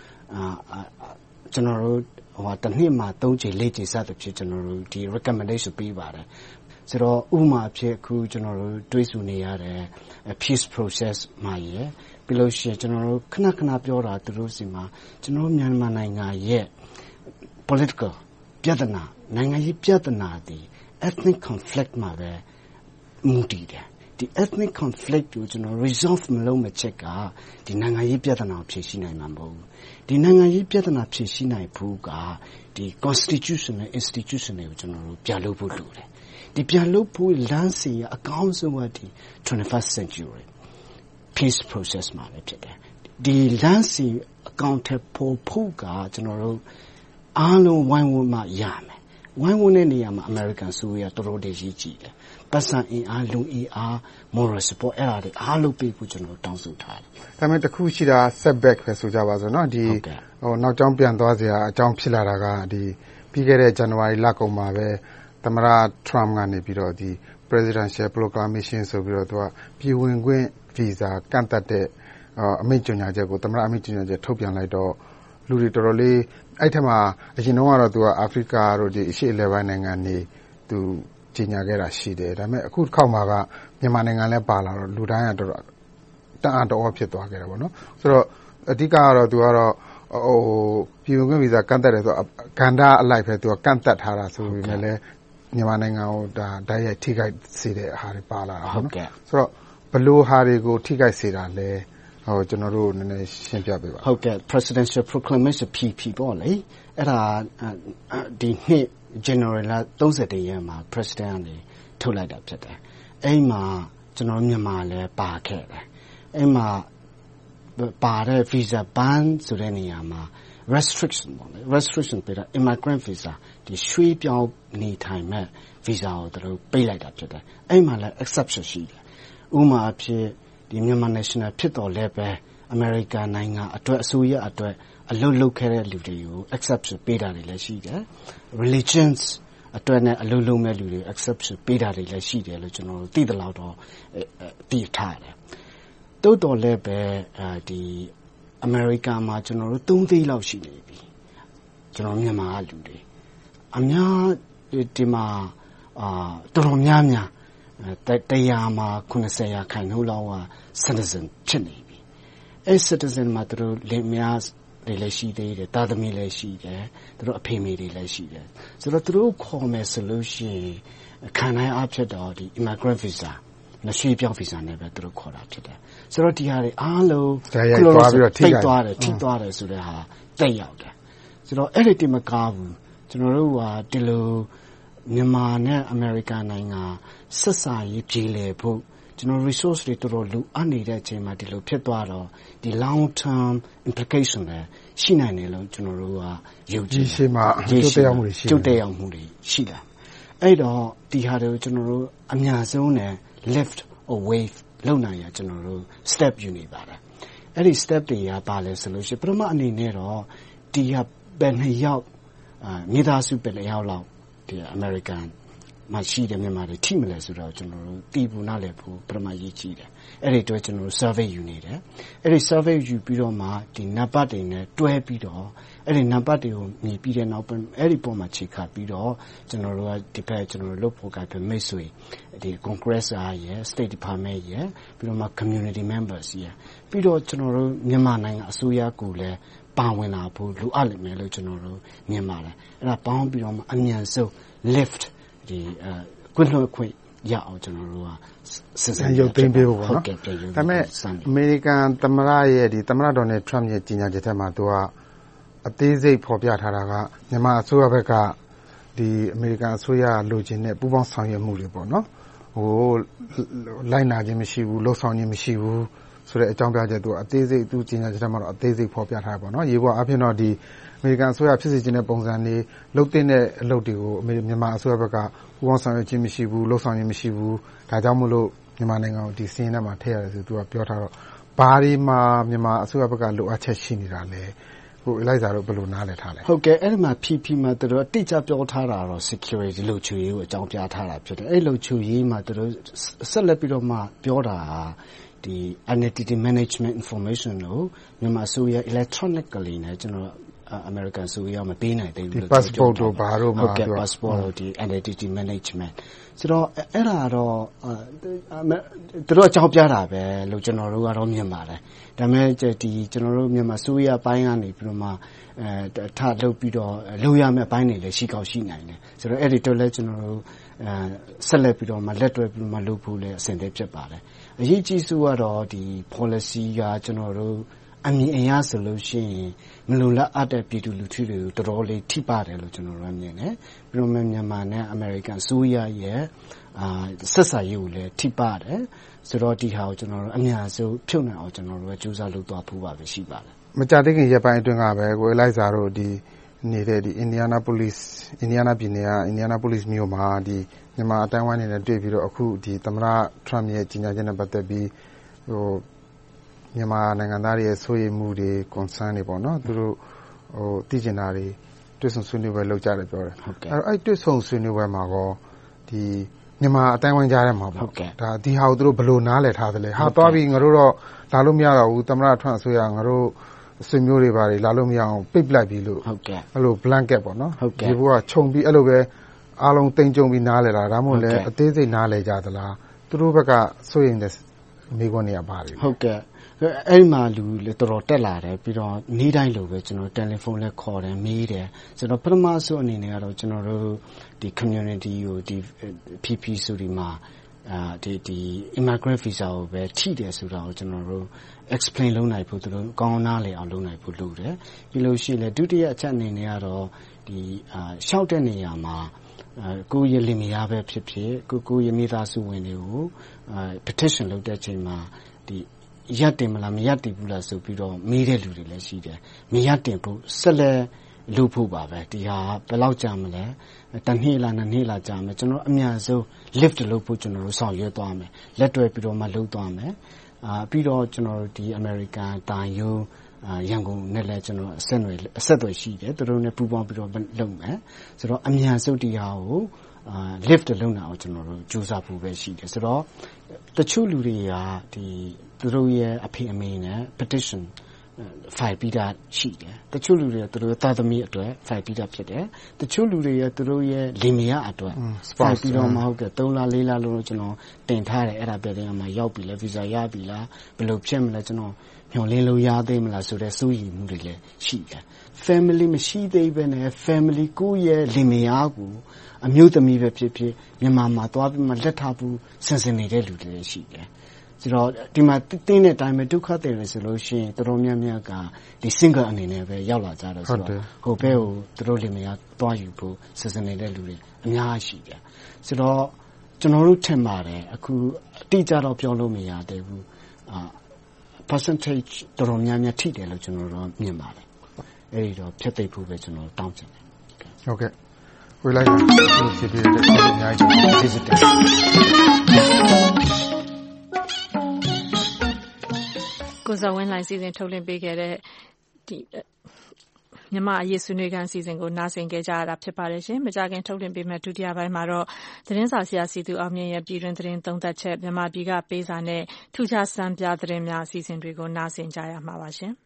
ကျွန်တော်တို့တစ်နှစ်မှာ3ချိန်4ချိန်စသဖြင့်ကျွန်တော်တို့ဒီ recommendation ပေးပါတယ်ဆိုတော့ဥပမာအဖြစ်အခုကျွန်တော်တို့တွေးဆနေရတဲ့ peace process မှာရယ်ပြီးလို့ရှိရင်ကျွန်တော်တို့ခဏပြောတာသူတို့စီမှာကျွန်တော်မြန်မာနိုင်ငံရဲ့ political ပြဿနာနိုင်ငံရေးပြဿနာဒီ ethnic conflict မှာပဲမူတည်တယ်ဒီ ethnic conflict ကိုကျွန်တော် resolve မလုပ်မချက်ကဒီနိုင်ငံရေးပြဿနာကိုဖြေရှင်းနိုင်မှာမဟုတ်ဘူးဒီနိုင်ငံရေးပြဿနာဖြေရှင်းနိုင်ဖို့ကဒီ constitution နဲ့ institution တွေကိုကျွန်တော်တို့ပြန်လုပ်ဖို့လိုတယ်ဒီပြန်လုပ်ဖို့လမ်းစဉ်အကောင်းဆုံးကဒီ 21st century peace process မှာပဲဖြစ်တယ်ဒီလမ်းစဉ်အကောင့်ထပ်ဖို့ကကျွန်တော်တို့အားလုံးဝိုင်းဝန်းမှရမယ်ဝိုင်းဝန်းတဲ့နေရာမှာ American ဆိုရတော်တော်လေးကြီးကြည့်တယ်ပတ်စံအင်အားလူအင်အား moral support အဲ့ဒါတွေအားလုံးပေးဖို့ကျွန်တော်တောင်းဆိုထားတယ်
ဒါပေမဲ့တစ်ခုရှိတာ setback ပဲဆိုကြပါစို့เนาะဒီနောက်ကျောင်းပြန်သွားစရာအကြောင်းဖြစ်လာတာကဒီပြီးခဲ့တဲ့ January လကုန်မှာပဲသမ္မတ Trump ကနေပြီးတော့ဒီ presidential proclamation ဆိုပြီးတော့သူကပြည်ဝင်ခွင့် visa ကန့်သတ်တဲ့အမိန့်ကြေညာချက်ကိုသမ္မတအမိန့်ကြေညာချက်ထုတ်ပြန်လိုက်တော့လူတွေတော်တော်လေးအဲ့ထက်မှာအရင်တော့သူကအာဖရိကတို့ဒီအရှေ့အလယ်ပိုင်းနိုင်ငံတွေသူကြေညာခဲ့တာရှိတယ်ဒါပေမဲ့အခုတစ်ခေါက်မှာကမြန်မာနိုင်ငံလည်းပါလာတော့လူတိုင်းကတော်တော်တအားတော်ဖြစ်သွားခဲ့တာပေါ့နော်ဆိုတော့အဓိကကတော့သူကတော့ပြည်ဝင်ခွင့်ဗီဇာကန့်သတ်တယ်ဆိုတော့ကန္တာအလိုက်ပဲသူကကန့်သတ်ထားတာဆိုပေမဲ့လည်းမြန်မာနိုင်ငံကိုဒါတိုက်ရိုက်ထိခိုက်စေတဲ့အားတွေပါလာတာပေါ့နော်ဆိုတော့ဘလို့ဟာတွေကိုထိခိုက်စေတာလဲကျွန်တော်တို့နည်းနည်းရှင်းပြပေးပါ
ဟုတ်ကဲ့ presidential proclamation PP ပေါ့လေအဲ့ဒါဒီနှစ် January လ31ရက်မှာ president ကနေထုတ်လိုက်တာဖြစ်တယ်အဲ့မှာကျွန်တော်မြန်မာလည်းပါခဲ့တယ်အဲ့မှာပါတဲ့ visa ban ဆိုတဲ့နေရာမှာ restriction ပေါ့လေ restriction ပေးတာ immigrant visa ဒီရွှေ့ပြောင်းနေထိုင်မဲ့ visa ကိုသူတို့ပေးလိုက်တာဖြစ်တယ်အဲ့မှာလည်း exception ရှိတယ်ဥပမာအဖြစ်ဒီမြန်မာ national ဖြစ်တော်လဲပဲ American နိုင်ငံအတွက်အစိုးရအတွက်အလုပ်လုပ်ခဲ့တဲ့လူတွေကို exception ပေးတာတွေလည်းရှိတယ် religions အတွက်နဲ့အလုပ်လုပ်မဲ့လူတွေ exception ပေးတာတွေလည်းရှိတယ်လို့ကျွန်တော်တို့သိသလောက်တော့သိထားတယ်တိုးတော်လဲပဲဒီ America မှာကျွန်တော်တို့3သိန်းလောက်ရှိနေပြီကျွန်တော်မြန်မာကလူတွေအများဒီမှာတော်တော်များတရားမှာ90ရာခိုင်နှုန်းလောက်က citizen ဖြစ်နေပြီအဲ့ citizen မှာသူတို့လင်မယားတွေလည်းရှိသေးတယ်တာသမီလည်းရှိတယ်သူတို့အဖေမေတွေလည်းရှိတယ်ဆိုတော့သူတို့ခေါ်မယ်ဆိုလို့ရှိရင်ခံနိုင်အားဖြစ်တော့ဒီ immigrant visa နဲ့ရွှေ့ပြောင်း visa နဲ့ပဲသူတို့ခေါ်တာဖြစ်တယ်ဆိုတော့ဒီဟာတွေအားလုံး
သွားပြီးတော့ထိ
သွားတယ်ဆိုတဲ့ဟာတက်ရောက်တယ်ဆိုတော့အဲ့ဒီတမကားဘူးကျွန်တော်တို့ကဒီလိုမြန်မာနဲ့ American နိုင်ငံဆက်ဆံရေးပြည်လေဖို့ကျွန်တော် resource တွေတော်တော်လိုအပ်နေတဲ့အချိန်မှာဒီလိုဖြစ်သွားတော့ဒီ long term implication လည်းရှိနိုင်တယ်လို့ကျွန်တော်တို့ကယုံကြည်
ရှိမှကျုပ်တက်ရောက်မှုတွေ
ရှိတယ်အဲ့တော့ဒီဟာတွေကိုကျွန်တော်တို့အများဆုံးနဲ့ lift or wave လုပ်နိုင်ရကျွန်တော်တို့ step ယူနေပါတယ်အဲ့ဒီ step တွေကပါလဲဆိုလို့ရှိရင်ပထမအနေနဲ့တော့ဒီဟာဘယ်နှစ်ယောက်မိသားစုပဲလျောက်လောက်ဒီ American မရှိတယ်မြန်မာတွေထိမလဲဆိုတော့ကျွန်တော်တို့တီးပူနာလဲဖို့ပထမရေးကြည့်တယ်အဲ့ဒီတော့ကျွန်တော်တို့ survey ယူနေတယ်အဲ့ဒီ survey ယူပြီးတော့မှဒီနံပါတ်တွေနဲ့တွဲပြီးတော့အဲ့ဒီနံပါတ်တွေကိုမြည်ပြီးတဲ့နောက်အဲ့ဒီပုံမှာချိန်ခါပြီးတော့ကျွန်တော်တို့ကဒီဘက်ကျွန်တော်တို့လုပ်ဖို့ကပြမိတ်ဆွေဒီ Congress ရဲ့ State Department ရဲ့ပြီးတော့မှ community members ရဲ့ပြီးတော့ကျွန်တော်တို့မြန်မာနိုင်ငံအစိုးရကိုလည်းပါဝင်လာဖို့လိုအပ်လိမ့်မယ်လို့ကျွန်တော်တို့မြင်ပါတယ်အဲ့ဒါပေါင်းပြီးတော့မှအမြန်ဆုံး lift ဒီကွန်းလွှတ်ခွင့်ရအောင်ကျွန်တော်တို့က
စဉ်းစားရုပ်သိမ်းပေးဖို့ပေါ့နော်ဒါပေမဲ့အမေရိကန်သမ္မတရဲ့ဒီသမ္မတဒေါ်နယ်ထရမ့်ရဲ့ကြီးညာချက်ထဲမှာသူကအသေးစိတ်ဖော်ပြထားတာကမြန်မာအစိုးရဘက်ကဒီအမေရိကန်အစိုးရလိုချင်တဲ့ပူးပေါင်းဆောင်ရွက်မှုတွေပေါ့နော်ဟိုလိုက်နာခြင်းမရှိဘူးလှုပ်ဆောင်ခြင်းမရှိဘူးဆိုတဲ့အကြောင်းပြချက်အသေးစိတ်သူ့ကြီးညာချက်မှာတော့အသေးစိတ်ဖော်ပြထားတယ်ပေါ့နော်။ရေပေါ်အဖြစ်တော့ဒီအမေရိကန်အစိုးရဖြစ်စေချင်တဲ့ပုံစံတွေလုပ်တဲ့အလုပ်တွေကိုမြန်မာအစိုးရဘက်ကပူးပေါင်းဆောင်ရွက်ခြင်းမရှိဘူးလှုပ်ဆောင်ခြင်းမရှိဘူးဒါကြောင့်မို့လို့မြန်မာနိုင်ငံကိုဒီစီးရင်ထဲမှာထည့်ရတယ်ဆိုသူကပြောထားတော့ဘာတွေမှာမြန်မာအစိုးရဘက်ကလိုအပ်ချက်ရှိနေတာလဲကိုအလိုက်စာတို့ဘယ်လိုနားလည်ထားလဲ
ဟုတ်ကဲ့အဲ့ဒီမှာ PP မှာသူတို့တိကျပြောထားတာတော့ security လုံခြုံရေးကိုအကြောင်းပြထားတာဖြစ်တယ်အဲ့လုံခြုံရေးမှာသူတို့ဆက်လက်ပြီးတော့မှပြောတာဒီ identity management information ကိုမြန်မာအစိုးရ electronically နဲ့ကျွန်တော်American ဆိုရမပေးနိုင်သေးဘူးလို့
passport တို့ဘာတို့မှာ
passport တို့ဒီ identity management ဆိုတော့အဲ့ဒါတော့သူတို့အကြောင်းပြတာပဲလို့ကျွန်တော်တို့ကတော့မြင်ပါတယ်ဒါပေမဲ့ဒီကျွန်တော်တို့မြန်မာဆိုရပိုင်းကနေပြီးတော့မှထလုပ်ပြီးတော့လုပ်ရမယ့်ပိုင်းတွေလည်းရှိကောက်ရှိနိုင်တယ်ဆိုတော့အဲ့ဒီတော့လည်းကျွန်တော်တို့ဆက်လက်ပြီးတော့မှလက်တွဲပြီးတော့မှလုပ်ဖို့လည်းအဆင်သင့်ဖြစ်ပါတယ်အရေးကြီးဆုံးကတော့ဒီ policy ကကျွန်တော်တို့အမြင်အရဆိုလို့ရှိရင်မလိုလားအပ်တဲ့ပြည်သူလူထုတွေကိုတော်တော်လေးထိပါတယ်လို့ကျွန်တော်တို့မြင်တယ်ပြီးတော့မြန်မာနဲ့အမေရိကန်ဆိုရရဲ့ဆက်ဆံရေးကိုလည်းထိပါတယ်ဆိုတော့ဒီဟာကိုကျွန်တော်တို့အများဆုံးဖြုတ်နိုင်အောင်ကျွန်တော်တို့ကြိုးစားလုပ်သွားဖို့ပါပဲရှိပါတယ်
မကြာသေးခင်ရက်ပိုင်းအတွင်းကပဲကိုအလိုက်စာတို့ဒီနေတဲ့ဒီ Indianapolis ပြည်နယ်က Indianapolis မြို့မှာဒီမြန်မာအတိုင်းဝိုင်းနေနဲ့တွေ့ပြီးတော့အခုဒီသမ္မတ Trump ရဲ့ကြီးညာချက်နဲ့ပတ်သက်ပြီးမြန်မာနိုင်ငံသားတွေရဲ့စိုးရိမ်မှုတွေ concern တွေပေါ့နော်သူတို့သိကျင်တာတွေတွေ့ဆုံဆွေးနွေးပွဲလုပ်ကြတယ်ပြောတယ်အဲ့တွေ့ဆုံဆွေးနွေးပွဲမှာကောဒီမြန်မာအတိုင်းဝိုင်းကြားထဲမှာပေါ့ဒါဒီဟာကိုသူတို့ဘယ်လိုနားလည်ထားသလဲဟာသွားပြီးငါတို့တော့လာလို့မရတော့ဘူးသမ္မတ Trump အစိုးရငါတို့ဆွေမျိုးတွေပါတွေလာလို့မရအောင်ပိတ်ပလိုက်ပြီလို့အဲ့လို blanket ပေါ့နော်ဒီဘုကခြုံပြီးအဲ့လိုပဲအားလုံးတိမ်ကြုံပြီးနားလည်တာဒါမှမဟုတ်လည်းအသေးစိတ်နားလည်ကြသလားသူတို့ဘက်ကစိုးရိမ်တဲ့မိခွန်းတွေကပါတယ်
ဟုတ်ကဲ့အဲ့မှာလူလေတော်တော်တက်လာတယ်ပြီးတော့နေ့တိုင်းလိုပဲကျွန်တော်တယ်လီဖုန်းနဲ့ခေါ်တယ်မေးတယ်ကျွန်တော်ပထမဆုံးအနေနဲ့ကတော့ကျွန်တော်တို့ဒီ community ကိုဒီ PP ဆိုဒီမှာဒီ immigrant visa ကိုပဲထိတယ်ဆိုတာကိုကျွန်တော်တို့ explain လုပ်နိုင်ဖို့သူတို့ကောင်းနားလည်အောင်လုပ်နိုင်ဖို့လုပ်တယ်ပြီးလို့ရှိရင်လည်းဒုတိယအချက်အနေနဲ့ကတော့ဒီရှောက်တဲ့နေရာမှာကိုယ့်ရဲ့လင်မယားပဲဖြစ်ဖြစ်ကိုယ့်ရဲ့မိသားစုဝင်တွေကိုpetition လုပ်တဲ့အချိန်မှာဒီရက်တင်မလားမရက်တင်ဘူးလားဆိုပြီးတော့မေးတဲ့လူတွေလည်းရှိတယ်မရက်တင်ဖို့ဆက်လက်လုပ်ဖို့ပါပဲဒီဟာဘယ်လောက်ကြာမလဲတစ်နှစ်လားနှစ်နှစ်လားကြာမယ်ကျွန်တော်အများဆုံး lift လုပ်ဖို့ကျွန်တော်တို့ဆောင်ရွက်သွားမယ်လက်တွဲပြီးတော့မှလုပ်သွားမယ်ပြီးတော့ကျွန်တော်တို့ဒီ American တာယုံရန်ကုန်နဲ့လည်းကျွန်တော်အဆက်အသွယ်ရှိတယ်သူတို့နဲ့ပူးပေါင်းပြီးတော့လုပ်မယ်ဆိုတော့အများဆုံးဒီဟာကိုlift လုပ်နေအောင်ကျွန်တော်တို့ကြိုးစားဖို့ပဲရှိတယ်ဆိုတော့တချို့လူတွေကဒီသူတို့ရဲ့အဖေအမေနဲ့ petition file ပြီးတာရှိတယ်တချို့လူတွေသူတို့သားသမီးအတွက် file ပြီးတာဖြစ်တယ်တချို့လူတွေသူတို့ရဲ့လင်မယားအတွက် file ပြီးတော့မဟုတ်ကဲ့3လ4လလို့ကျွန်တော်တင်ထားတယ်အဲ့ဒါပဲတင်မှာရောက်ပြီလဲ visa ရပြီလားဘယ်လိုဖြစ်မလဲကျွန်တော်ညွှန်လင်းလို့ရသေးမလားဆိုတဲ့စိုးရိမ်မှုတွေလည်းရှိတယ် family မရှိသေးဘဲနဲ့ family ကိုရဲ့လင်မယားကိုအမျိုးသမီးပဲဖြစ်ဖြစ်မြန်မာမှာသွားပြီးမှလက်ထပ်ဖို့စင်စင်နေတဲ့လူတွေရှိတယ်ဆိုတော့ဒီမှာတင်းတဲ့အတိုင်းပဲဒုက္ခတွေဆိုလို့ရှိရင်တော်တော်များများကဒီ single အနေနဲ့ပဲရောက်လာကြတယ်ဆိုတော့ဟိုဘဲကိုသူတို့လင်မယားသွားယူဖို့စင်စင်နေတဲ့လူတွေအများကြီးရှိတယ်ဆိုတော့ကျွန်တော်တို့ထင်ပါတယ်အခုအတိအကျတော့ပြောလို့မရသေးဘူးpercentage တော်တော်များများထိတယ်လို့ကျွန်တော်တို့မြင်ပါတယ်အဲ့ဒီတော့ဖြတ်သိပ်ဖို့ပဲကျွန်တော်တောင်းချင်တယ်
ဟုတ်ကဲ့ဝေးလိုက်ပါဖြစ်ဖြစ်တဲ့အများကြီးကျေးဇူးတင်
ကိုဇော်ဝင်းလှိုင်စီစဉ်ထုတ်လွှင့်ပေးခဲ့တဲ့ဒီမြန်မာအရေးဆွေးနွေးခန်းအစီအစဉ်ကိုနားဆင်ကြရတာဖြစ်ပါတယ်ရှင်။မကြခင်ထုတ်လွှင့်ပေးမဲ့ဒုတိယပိုင်းမှာတော့သတင်းစာဆရာစီသူအောင်မြင့်ရဲ့ပြည်တွင်းသတင်းသုံးသပ်ချက်မြန်မာပြည်ကပေးစာနဲ့ထူးခြားစံပြသတင်းများအစီအစဉ်တွေကိုနားဆင်ကြရမှာပါရှင်။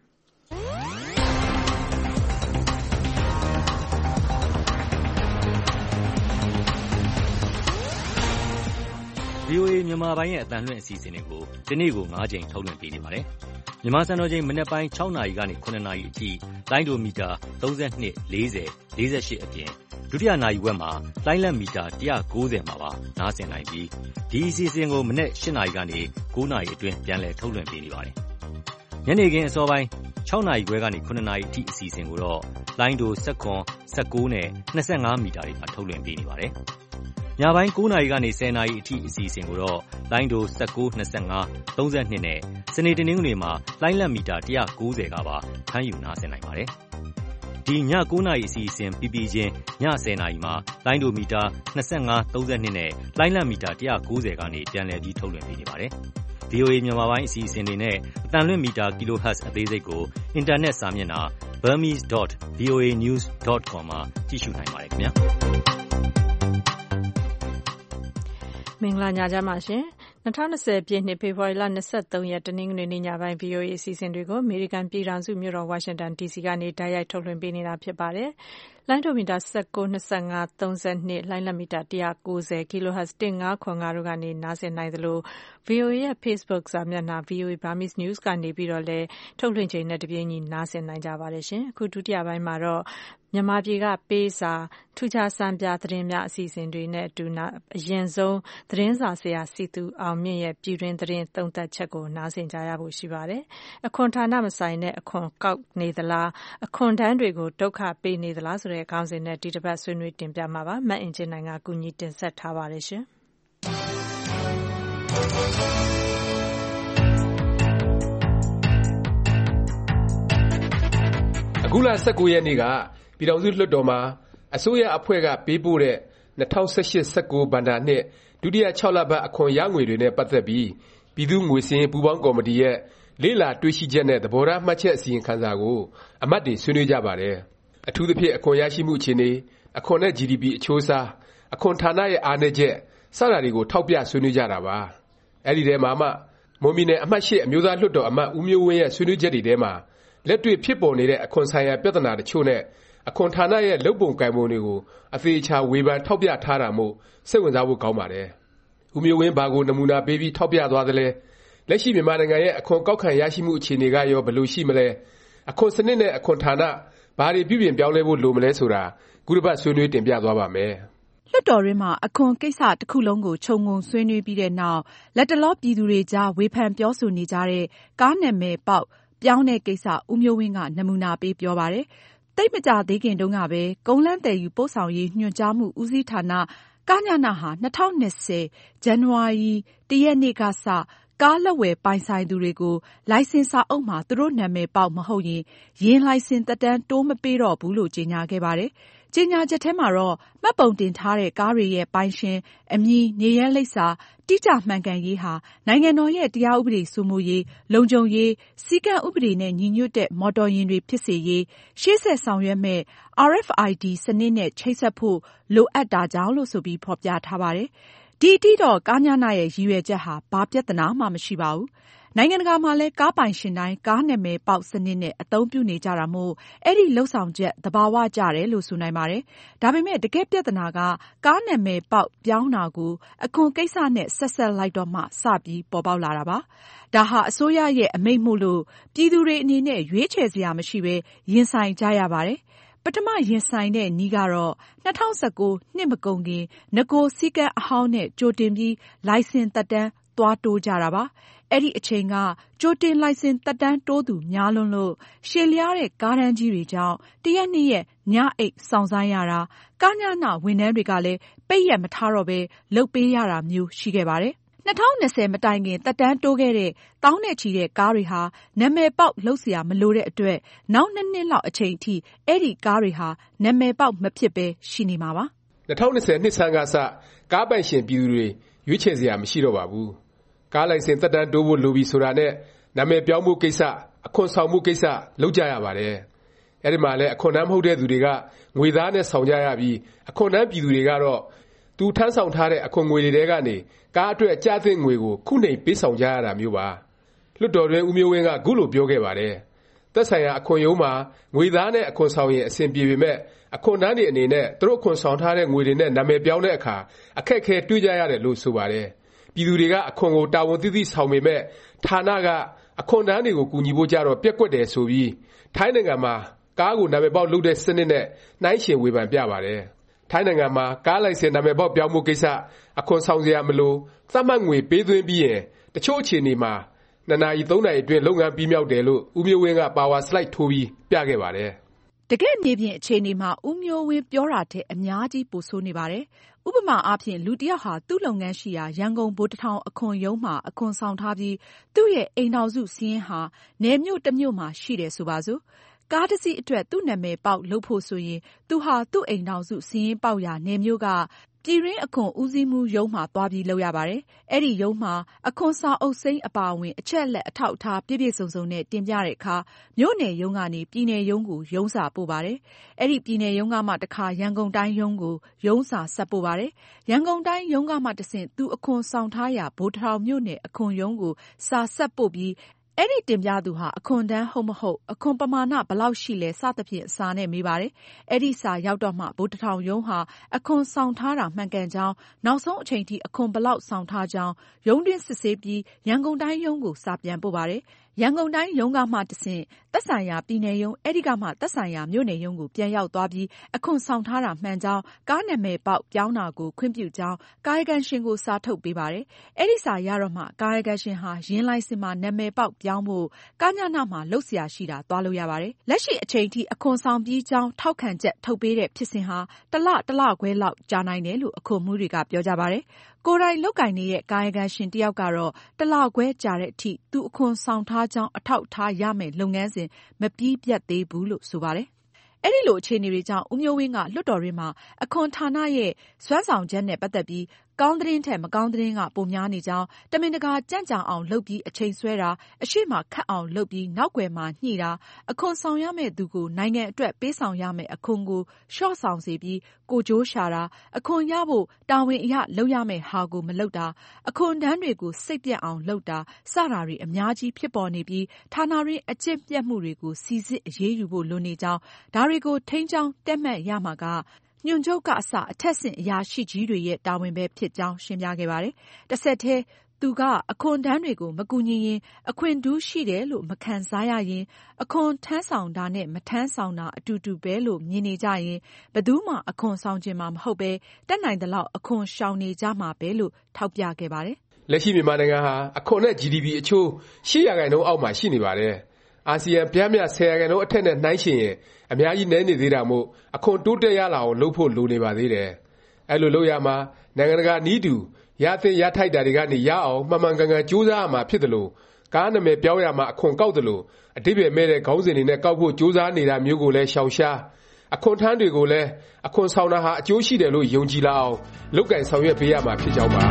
VOA မြန်မာပိုင်းရဲ့အသံလွှင့်အစီအစဉ်တွေကိုဒီနေ့ကို9ချိန်ထုတ်လွှင့်ပေးနေပါတယ်။မြန်မာစံတော်ချိန်မနက်ပိုင်း6နာရီကနေ9နာရီအထိလိုင်းဒိုမီတာ32 40 48အပြင်ဒုတိယနာရီဝက်မှာလိုင်းလက်မီတာ190မှာပါနားဆင်နိုင်ပြီးဒီအစီအစဉ်ကိုမနက်8နာရီကနေ9နာရီအတွင်းပြန်လည်ထုတ်လွှင့်ပေးနေပါတယ်။ညနေခင်းအစောပိုင်း6နာရီခွဲကနေ9နာရီအထိအစီအစဉ်ကိုတော့လိုင်းဒို19 19နဲ့25မီတာတွေမှာထုတ်လွှင့်ပေးနေပါတယ်။ညပိုင်း9 နာရီကနေ 10 နာရီအထိအစီအစဉ်ကိုတော့လိုင်းဒို19 25 32နဲ့စနေတနင်္ဂနွေမှာလိုင်းလက်မီတာ190ကပါဖမ်းယူနားဆင်နိုင်ပါတယ်။ဒီည9 နာရီအစီအစဉ်ပြီးပြီးချင်းည10 နာရီမှာလိုင်းဒိုမီတာ25 32နဲ့လိုင်းလက်မီတာ190ကနေပြန်လည်ပြီးထုတ်လွှင့်ပေးနေပါတယ်။ VOA မြန်မာပိုင်းအစီအစဉ်တွေနဲ့အသံလွှင့်မီတာ kHz အသေးစိတ်ကိုအင်တာနက်စာမျက်နှာ burmese.voanews.com မှာကြည့်ရှုနိုင်ပါတယ်ခင်ဗျာ။
မင်္ဂလာညချမ်းပါရှင်။2020ပြည့်နှစ်ဖေဖော်ဝါရီလ23ရက်တနင်္ဂနွေနေ့ညပိုင်း VOA အစီအစဉ်တွေကိုအမေရိကန်ပြည်ထောင်စုမြို့တော်ဝါရှင်တန် DC ကနေတိုက်ရိုက်ထုတ်လွှင့်ပေးနေတာဖြစ်ပါတယ်။လိုင်းဒိုမီတာ19 25 32လိုင်းလက်မီတာ190 kHz 1505တို့ကနေနားဆင်နိုင်သလို VOA ရဲ့ Facebook စာမျက်နှာ VOA Burmese News ကနေပြီးတော့လည်းထုတ်လွှင့်ချိန်နဲ့တပြေးညီနားဆင်နိုင်ကြပါတယ်ရှင်။အခုဒုတိယပိုင်းမှာတော့မြန်မာပြည်ကပေးစာထူးခြားစံပြသတင်းများအစီအစဉ်တွေနဲ့အတူအရင်ဆုံးသတင်းစာဆရာစီသူအောင်မြင့်ရဲ့ပြည်တွင်းသတင်းသုံးသပ်ချက်ကိုနားဆင်ကြရဖို့ရှိပါတယ်။အခွန်ဌာနမဆိုင်တဲ့အခွန်ကောက်နေသလားအခွန်တန်းတွေကိုဒုက္ခပေးနေသလားဆိုတဲ့ခေါင်းစဉ်နဲ့ဒီတစ်ပတ်ဆွေးနွေးတင်ပြမှာပါ။မတ်အင်ဂျင်နိုင်ကကူညီတင်ဆက်ထားပါတယ်ရှင်။
အခုလ19ရက်နေ့ကပြည်ထောင်စုလွှတ်တော်မှာအစိုးရအဖွဲ့ကပေးပို့တဲ့2018-19 ဘဏ္ဍာနှစ်ဒုတိယ6လပတ်အခွန်ရငွေတွေနဲ့ပတ်သက်ပြီးပြည်သူ့ငွေစာရင်းပူးပေါင်းကော်မတီရဲ့လေ့လာတွေ့ရှိချက်နဲ့သဘောထားမှတ်ချက်အစီရင်ခံစာကိုအမတ်တွေဆွေးနွေးကြပါတယ်။အထူးသဖြင့်အခွန်ရရှိမှုအခြေအနေ၊အခွန်နဲ့ GDP အချိုးအစား၊အခွန်ဌာနရဲ့အားနည်းချက်စတာတွေကိုထောက်ပြဆွေးနွေးကြတာပါ။အဲဒီထဲမှာမှမွန်ပြည်နယ်အမှတ်8အမျိုးသားလွှတ်တော်အမတ်ဦးမျိုးဝင်းရဲ့ဆွေးနွေးချက်တွေထဲမှာလက်တွေ့ဖြစ်ပေါ်နေတဲ့အခွန်ဆိုင်ရာပြဿနာတချို့နဲ့အခွန်ဌာနရဲ့လုပ်ပုံကိုင်ပုံတွေကိုအသေအချာဝေဖန်ထောက်ပြထားတာမို့စိတ်ဝင်စားဖို့ကောင်းပါတယ်။ဦးမျိုးဝင်းဘာကိုနမူနာပေးပြီးထောက်ပြသွားသလဲ။လက်ရှိမြန်မာနိုင်ငံရဲ့အခွန်ကောက်ခံရရှိမှုအခြေအနေကရောဘယ်လိုရှိမလဲ။အခွန်စနစ်နဲ့အခွန်ဌာနဘာတွေပြုပြင်ပြောင်းလဲဖို့လိုမလဲဆိုတာခုတစ်ပတ်ဆွေးနွေးတင်ပြသွားပါမယ်
။လွှတ်တော်တွင်းမှာအခွန်ကိစ္စတစ်ခုလုံးကိုခြုံငုံဆွေးနွေးပြီးတဲ့နောက်လက်တလောပြည်သူတွေကြားဝေဖန်ပြောဆိုနေကြတဲ့ကားနာမည်ပေါက်ပြောင်းတဲ့ကိစ္စဦးမျိုးဝင်းကနမူနာပေးပြောပါတယ်။သိပ်မကြာသေးခင်တုန်းကပဲကုန်းလမ်းသယ်ယူပို့ဆောင်ရေးညွှန်ကြားမှုဦးစီးဌာနကညနဟာ2020ဇန်နဝါရီ1ရက်နေ့ကစကားလက်ဝယ်ပိုင်ဆိုင်သူတွေကိုလိုင်စင်စာအုပ်မှာသူတို့နာမည်ပေါက်မဟုတ်ရင်ယာဉ်လိုင်စင်သက်တမ်းတိုးမပေးတော့ဘူးလို့ကြေညာခဲ့ပါတယ်။ကြေညာချက်ထဲမှာတော့မှတ်ပုံတင်ထားတဲ့ကားတွေရဲ့ပိုင်ရှင်အမည်နေရပ်လိပ်စာတိကျမှန်ကန်ရေးဟာနိုင်ငံတော်ရဲ့တရားဥပဒေစိုးမိုးရေးလုံခြုံရေးစည်းကမ်းဥပဒေနဲ့ညီညွတ်တဲ့မော်တော်ယာဉ်တွေဖြစ်စေရေးရှေ့ဆက်ဆောင်ရွက်မဲ့ RFID စနစ်နဲ့ချိတ်ဆက်ဖို့လိုအပ်တာကြောင့်လို့ဆိုပြီးဖော်ပြထားပါတယ်။ဒီအတိတော့ကားညနာရဲ့ရည်ရွယ်ချက်ဟာဘာပြဿနာမှမရှိပါဘူး။နိုင်ငံတကာမှာလည်းကားပိုင်ရှင်တိုင်းကားနာမည်ပေါက်စနစ်နဲ့အသုံးပြုနေကြတာမို့အဲ့ဒီလှုပ်ဆောင်ချက်သဘာဝကျတယ်လို့ဆိုနိုင်ပါတယ်။ဒါပေမဲ့တကယ်ပြဿနာကကားနာမည်ပေါက်ပြောင်းတာကိုအခွန်ကိစ္စနဲ့ဆက်လိုက်တော့မှစပြီးပေါ်ပေါက်လာတာပါ။ဒါဟာအစိုးရရဲ့အမိန့်မို့လို့ပြည်သူတွေအနေနဲ့ရွေးချယ်စရာမရှိပဲရင်ဆိုင်ကြရပါတယ်။ပထမရင်ဆိုင်တဲ့နည်းကတော့2019နှစ်မကုန်ခင်နဂိုစည်းကမ်းအဟောင်းနဲ့ကြိုတင်ပြီးလိုင်စင်သက်တမ်းသွားတိုးကြတာပါ။အဲ့ဒီအချိန်ကကြိုတင်လိုင်စင်သက်တမ်းတိုးသူများလွန်းလို့ရှည်လျားတဲ့ကားတန်းကြီးတွေကြောင့်တရက်နှစ်ရက်ညအိတ်စောင့်ဆိုင်းရတာကားညနာဝန်ထမ်းတွေကလည်းပိတ်ရက်မထားတော့ပဲလုပ်ပေးရတာမျိုးရှိခဲ့ပါတယ်။2020မတိုင်ခင်သက်တမ်းတိုးခဲ့တဲ့တောင်းနဲ့ချီတဲ့ကားတွေဟာနာမည်ပေါက်လုပ်เสียမလိုတဲ့အတွက်နောက်2နှစ်လောက်အချိန်အထိအဲ့ဒီကားတွေဟာနာမည်ပေါက်မဖြစ်ပဲရှိနေမှာပါ
2020နှစ်ဆန်းကစကားပိုင်ရှင်ပြည်သူတွေရွေးချယ်စရာမရှိတော့ပါဘူးကားလိုင်စင်သက်တမ်းတိုးဖို့လိုပြီဆိုတာနဲ့နာမည်ပြောင်းမှုကိစ္စအခွန်ဆောင်မှုကိစ္စလုပ်ကြရပါတယ်အဲ့ဒီမှာလည်းအခွန်တန်းမဟုတ်တဲ့သူတွေကငွေသားနဲ့ဆောင်ကြရပြီးအခွန်တန်းပြည်သူတွေကတော့သူထမ်းဆောင်ထားတဲ့အခွန်ငွေတွေကနေကားအတွက်ကျသင့်ငွေကိုခုနှိမ်ပေးဆောင်ကြရတာမျိုးပါလွှတ်တော်တွင်ဦးမျိုးဝင်းကခုလိုပြောခဲ့ပါတယ်သက်ဆိုင်ရာအခွန်ရုံးမှာငွေသားနဲ့အခွန်ဆောင်ရင်အဆင်ပြေပေမဲ့အခွန်တန်းတွေအနေနဲ့သူတို့အခွန်ဆောင်ထားတဲ့ငွေတွေနဲ့နာမည်ပြောင်းတဲ့အခါအခက်အခဲတွေ့ကြရတယ်လို့ဆိုပါတယ်ပြည်သူတွေကအခွန်ကိုတာဝန်သိသိဆောင်ပေမဲ့ဌာနကအခွန်တန်းတွေကိုကူညီဖို့ကြတော့ပြက်ကွက်တယ်ဆိုပြီးထိုင်းနိုင်ငံမှာကားကိုနာမည်ပေါက်လုပ်တဲ့စနစ်နဲ့နှိုင်းယှဉ်ဝေဖန်ပြပါတယ်ထိုင်းနိုင်ငံမှာကားလိုင်စင်နာမည်ပေါက်ပြောင်းမှုကိစ္စအခွန်ဆောင်စရာမလိုသတ်မှတ်ငွေပေးသွင်းပြီးရင်တချို့အခြေအနေမှာ2နာရီ3နာရီအတွင်းလုပ်ငန်းပြီးမြောက်တယ်လို့ဦးမျိုးဝင်းကပါဝါစလိုက်ထိုးပြီးပြခဲ့ပါတယ်
တကယ့်မြေပြင်အခြေအနေမှာဦးမျိုးဝင်းပြောတာထက်အများကြီးပိုဆိုးနေပါတယ်ဥပမာအားဖြင့်လူတစ်ယောက်ဟာသူ့လုပ်ငန်းရှိရာရန်ကုန်ဗိုလ်တထောင်အခွန်ရုံးမှာအခွန်ဆောင်ထားပြီးသူ့ရဲ့အိမ်ထောင်စုစာရင်းဟာနယ်မြို့တစ်မြို့မှာရှိတယ်ဆိုပါစို့ကားတစ်စီးအတွက်သူ့နာမည်ပေါက်လုပ်ဖို့ဆိုရင်သူဟာသူ့အိမ်ထောင်စုစာရင်းပေါက်ရာနယ်မြို့ကပြည်တွင်းအခွန်ဦးစီးမှုရုံးမှာသွားပြီးလုပ်ရပါတယ်။အဲ့ဒီရုံးမှာအခွန်စာအုပ်စိမ်းအပါအဝင်အချက်အလက်အထောက်အထားပြည့်ပြည့်စုံစုံနဲ့တင်ပြတဲ့အခါမြို့နယ်ရုံးကနေပြည်နယ်ရုံးကိုရုံးစာပို့ပါတယ်။အဲ့ဒီပြည်နယ်ရုံးကမှတခါရန်ကုန်တိုင်းရုံးကိုရုံးစာဆက်ပို့ပါတယ်။ရန်ကုန်တိုင်းရုံးကမှတဆင့်သူအခွန်ဆောင်ထားရာဗိုလ်တထောင်မြို့နယ်အခွန်ရုံးကိုစာဆက်ပို့ပြီးအဲ့ဒီတင်ပြသူဟာအခွန်တန်းဟုတ်မဟုတ်အခွန်ပမာဏဘယ်လောက်ရှိလဲစသဖြင့်စာနဲ့မေးပါတယ်။အဲ့ဒီစာရောက်တော့မှဗိုလ်တထောင်ရုံးဟာအခွန်ဆောင်ထားတာမှန်ကန်ကြောင်းနောက်ဆုံးအချိန်ထိအခွန်ဘယ်လောက်ဆောင်ထားကြောင်းရုံးတွင်းစစ်ဆေးပြီးရန်ကုန်တိုင်းရုံးကိုစာပြန်ပို့ပါတယ်။ရန်ကုန်တိုင်းရုံးကမှတဆင့်သက်ဆိုင်ရာပြည်နယ်ရုံးအဲ့ဒီကမှသက်ဆိုင်ရာမြို့နယ်ရုံးကိုပြန်ရောက်သွားပြီးအခွန်ဆောင်ထားတာမှန်ကြောင်းကားနာမည်ပေါက်ပြောင်းတာကိုခွင့်ပြုကြောင်းကာယကံရှင်ကိုစာထုတ်ပေးပါတယ်။အဲ့ဒီစာရတော့မှကာယကံရှင်ဟာရင်းလိုင်စင်မှာနာမည်ပေါက်ပြောင်းဖို့ကညနာမှာလုပ်เสียရှိတာသွားလို့ရပါတယ်။လက်ရှိအချိန်ထိအခွန်ဆောင်ပြီးကြောင်းထောက်ခံချက်ထုတ်ပေးတဲ့ဖြစ်စဉ်ဟာတလခွဲလောက်ကြာနိုင်တယ်လို့အခွန်မှုတွေကပြောကြပါတယ်။ကိုယ်တိုင်လုပ်ကင်နေတဲ့ကာယကံရှင်တယောက်ကတော့တလခွဲကြာတဲ့အထိသူအခွန်ဆောင်ထားကြောင်းအထောက်ထားရမယ်လုပ်ငန်းစဉ်မပြီးပြတ်သေးဘူးလို့ဆိုပါတယ်။အဲ့ဒီလိုအခြေအနေတွေကြောင့်ဦးမျိုးဝင်းကလွှတ်တော်တွင်မှာအခွန်ဌာနရဲ့စွမ်းဆောင်ချက်နဲ့ပတ်သက်ပြီးကောင်းသတင်းထက်မကောင်းသတင်းကပိုများနေကြောင်းတမင်တကာကြံ့ကြာအောင်လုပ်ပြီးအချိန်ဆွဲတာအရှိမခတ်အောင်လုပ်ပြီးနောက်ွယ်မှာညှိတာအခွန်ဆောင်ရမယ့်သူကိုနိုင်ငံအတွက်ပေးဆောင်ရမယ့်အခွန်ကိုလျှော့ဆောင်စေပြီးကိုကြိုးရှာတာအခွန်ရဖို့တာဝန်အရလုပ်ရမယ့်ဟာကိုမလုပ်တာအခွန်တန်းတွေကိုစိတ်ပြတ်အောင်လုပ်တာစတာတွေအများကြီးဖြစ်ပေါ်နေပြီးဌာနရင်းအကျင့်ပြတ်မှုတွေကိုစီစစ်အရေးယူဖို့လိုနေကြောင်းဒါတွေကိုထိန်းချောင်းတက်မှတ်ရမှာကညွှန်ချုပ်ကအစအထက်ဆင့်အရာရှိကြီးတွေရဲ့တာဝန်ပဲဖြစ်ကြောင်းရှင်းပြခဲ့ပါတယ်။တစ်ဆက်တည်းသူကအခွန်တန်းတွေကိုမကူညီရင်အခွင့်ထူးရှိတယ်လို့မခံစားရရင်အခွန်ထမ်းဆောင်တာနဲ့မထမ်းဆောင်တာအတူတူပဲလို့မြင်နေကြရင်ဘယ်သူမှအခွန်ဆောင်ခြင်းမှာမဟုတ်ပဲတက်နိုင်သလောက်အခွန်ရှောင်နေကြမှာပဲလို့ထောက်ပြခဲ့ပါတယ်
။လက်ရှိမြန်မာနိုင်ငံဟာအခွန်နဲ့ GDP အချိုး8% အောက်မှာရှိနေပါတယ်။အာဆီယံပြမြ10% အထက်နဲ့နှိုင်းယှဉ်ရင်အများကြီးနည်းနေသေးတာမို့အခွန်တိုးတက်ရလာအောင်လုပ်ဖို့လိုနေပါသေးတယ်။အဲလိုလုပ်ရမှာနိုင်ငံတကာနည်းတူရသင့်ရထိုက်တာတွေကနေရအောင်မှန်မှန်ကန်ကန်ကြိုးစားရမှာဖြစ်သလိုကားနာမည်ပြောင်းရမှာအခွန်ကောက်သလိုအဓိပ္ပါယ်မဲ့တဲ့ခေါင်းစဉ်တွေနဲ့ကောက်ဖို့ကြိုးစားနေတာမျိုးကိုလည်းရှောင်ရှားအခွန်ထမ်းတွေကိုလည်းအခွန်ဆောင်တာဟာအကျိုးရှိတယ်လို့ယုံကြည်လာအောင်လုပ်ကိုင်ဆောင်ရွက်ပေးရမှာဖြစ်ကြောင်းပါ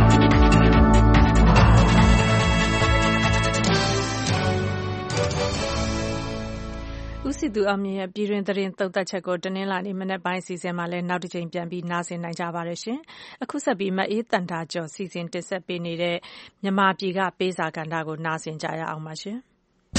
ဦးစီသူအောင်မြင့်ရဲ့ပြည်တွင်သတင်းသုံးသပ်ချက်ကိုတနင်္လာနေ့မနက်ပိုင်းအစီအစဉ်မှာလည်းနောက်တစ်ချိန်ပြန်ပြီးနားဆင်နိုင်ကြပါရရှင်။အခုဆက်ပြီးမအေးတန်တာကျော်စီစဉ်တင်ဆက်ပေးနေတဲ့မြန်မာပြည်ကပေးစာကဏ္ဍကိုနားဆင်ကြရအောင်ပါရှင်။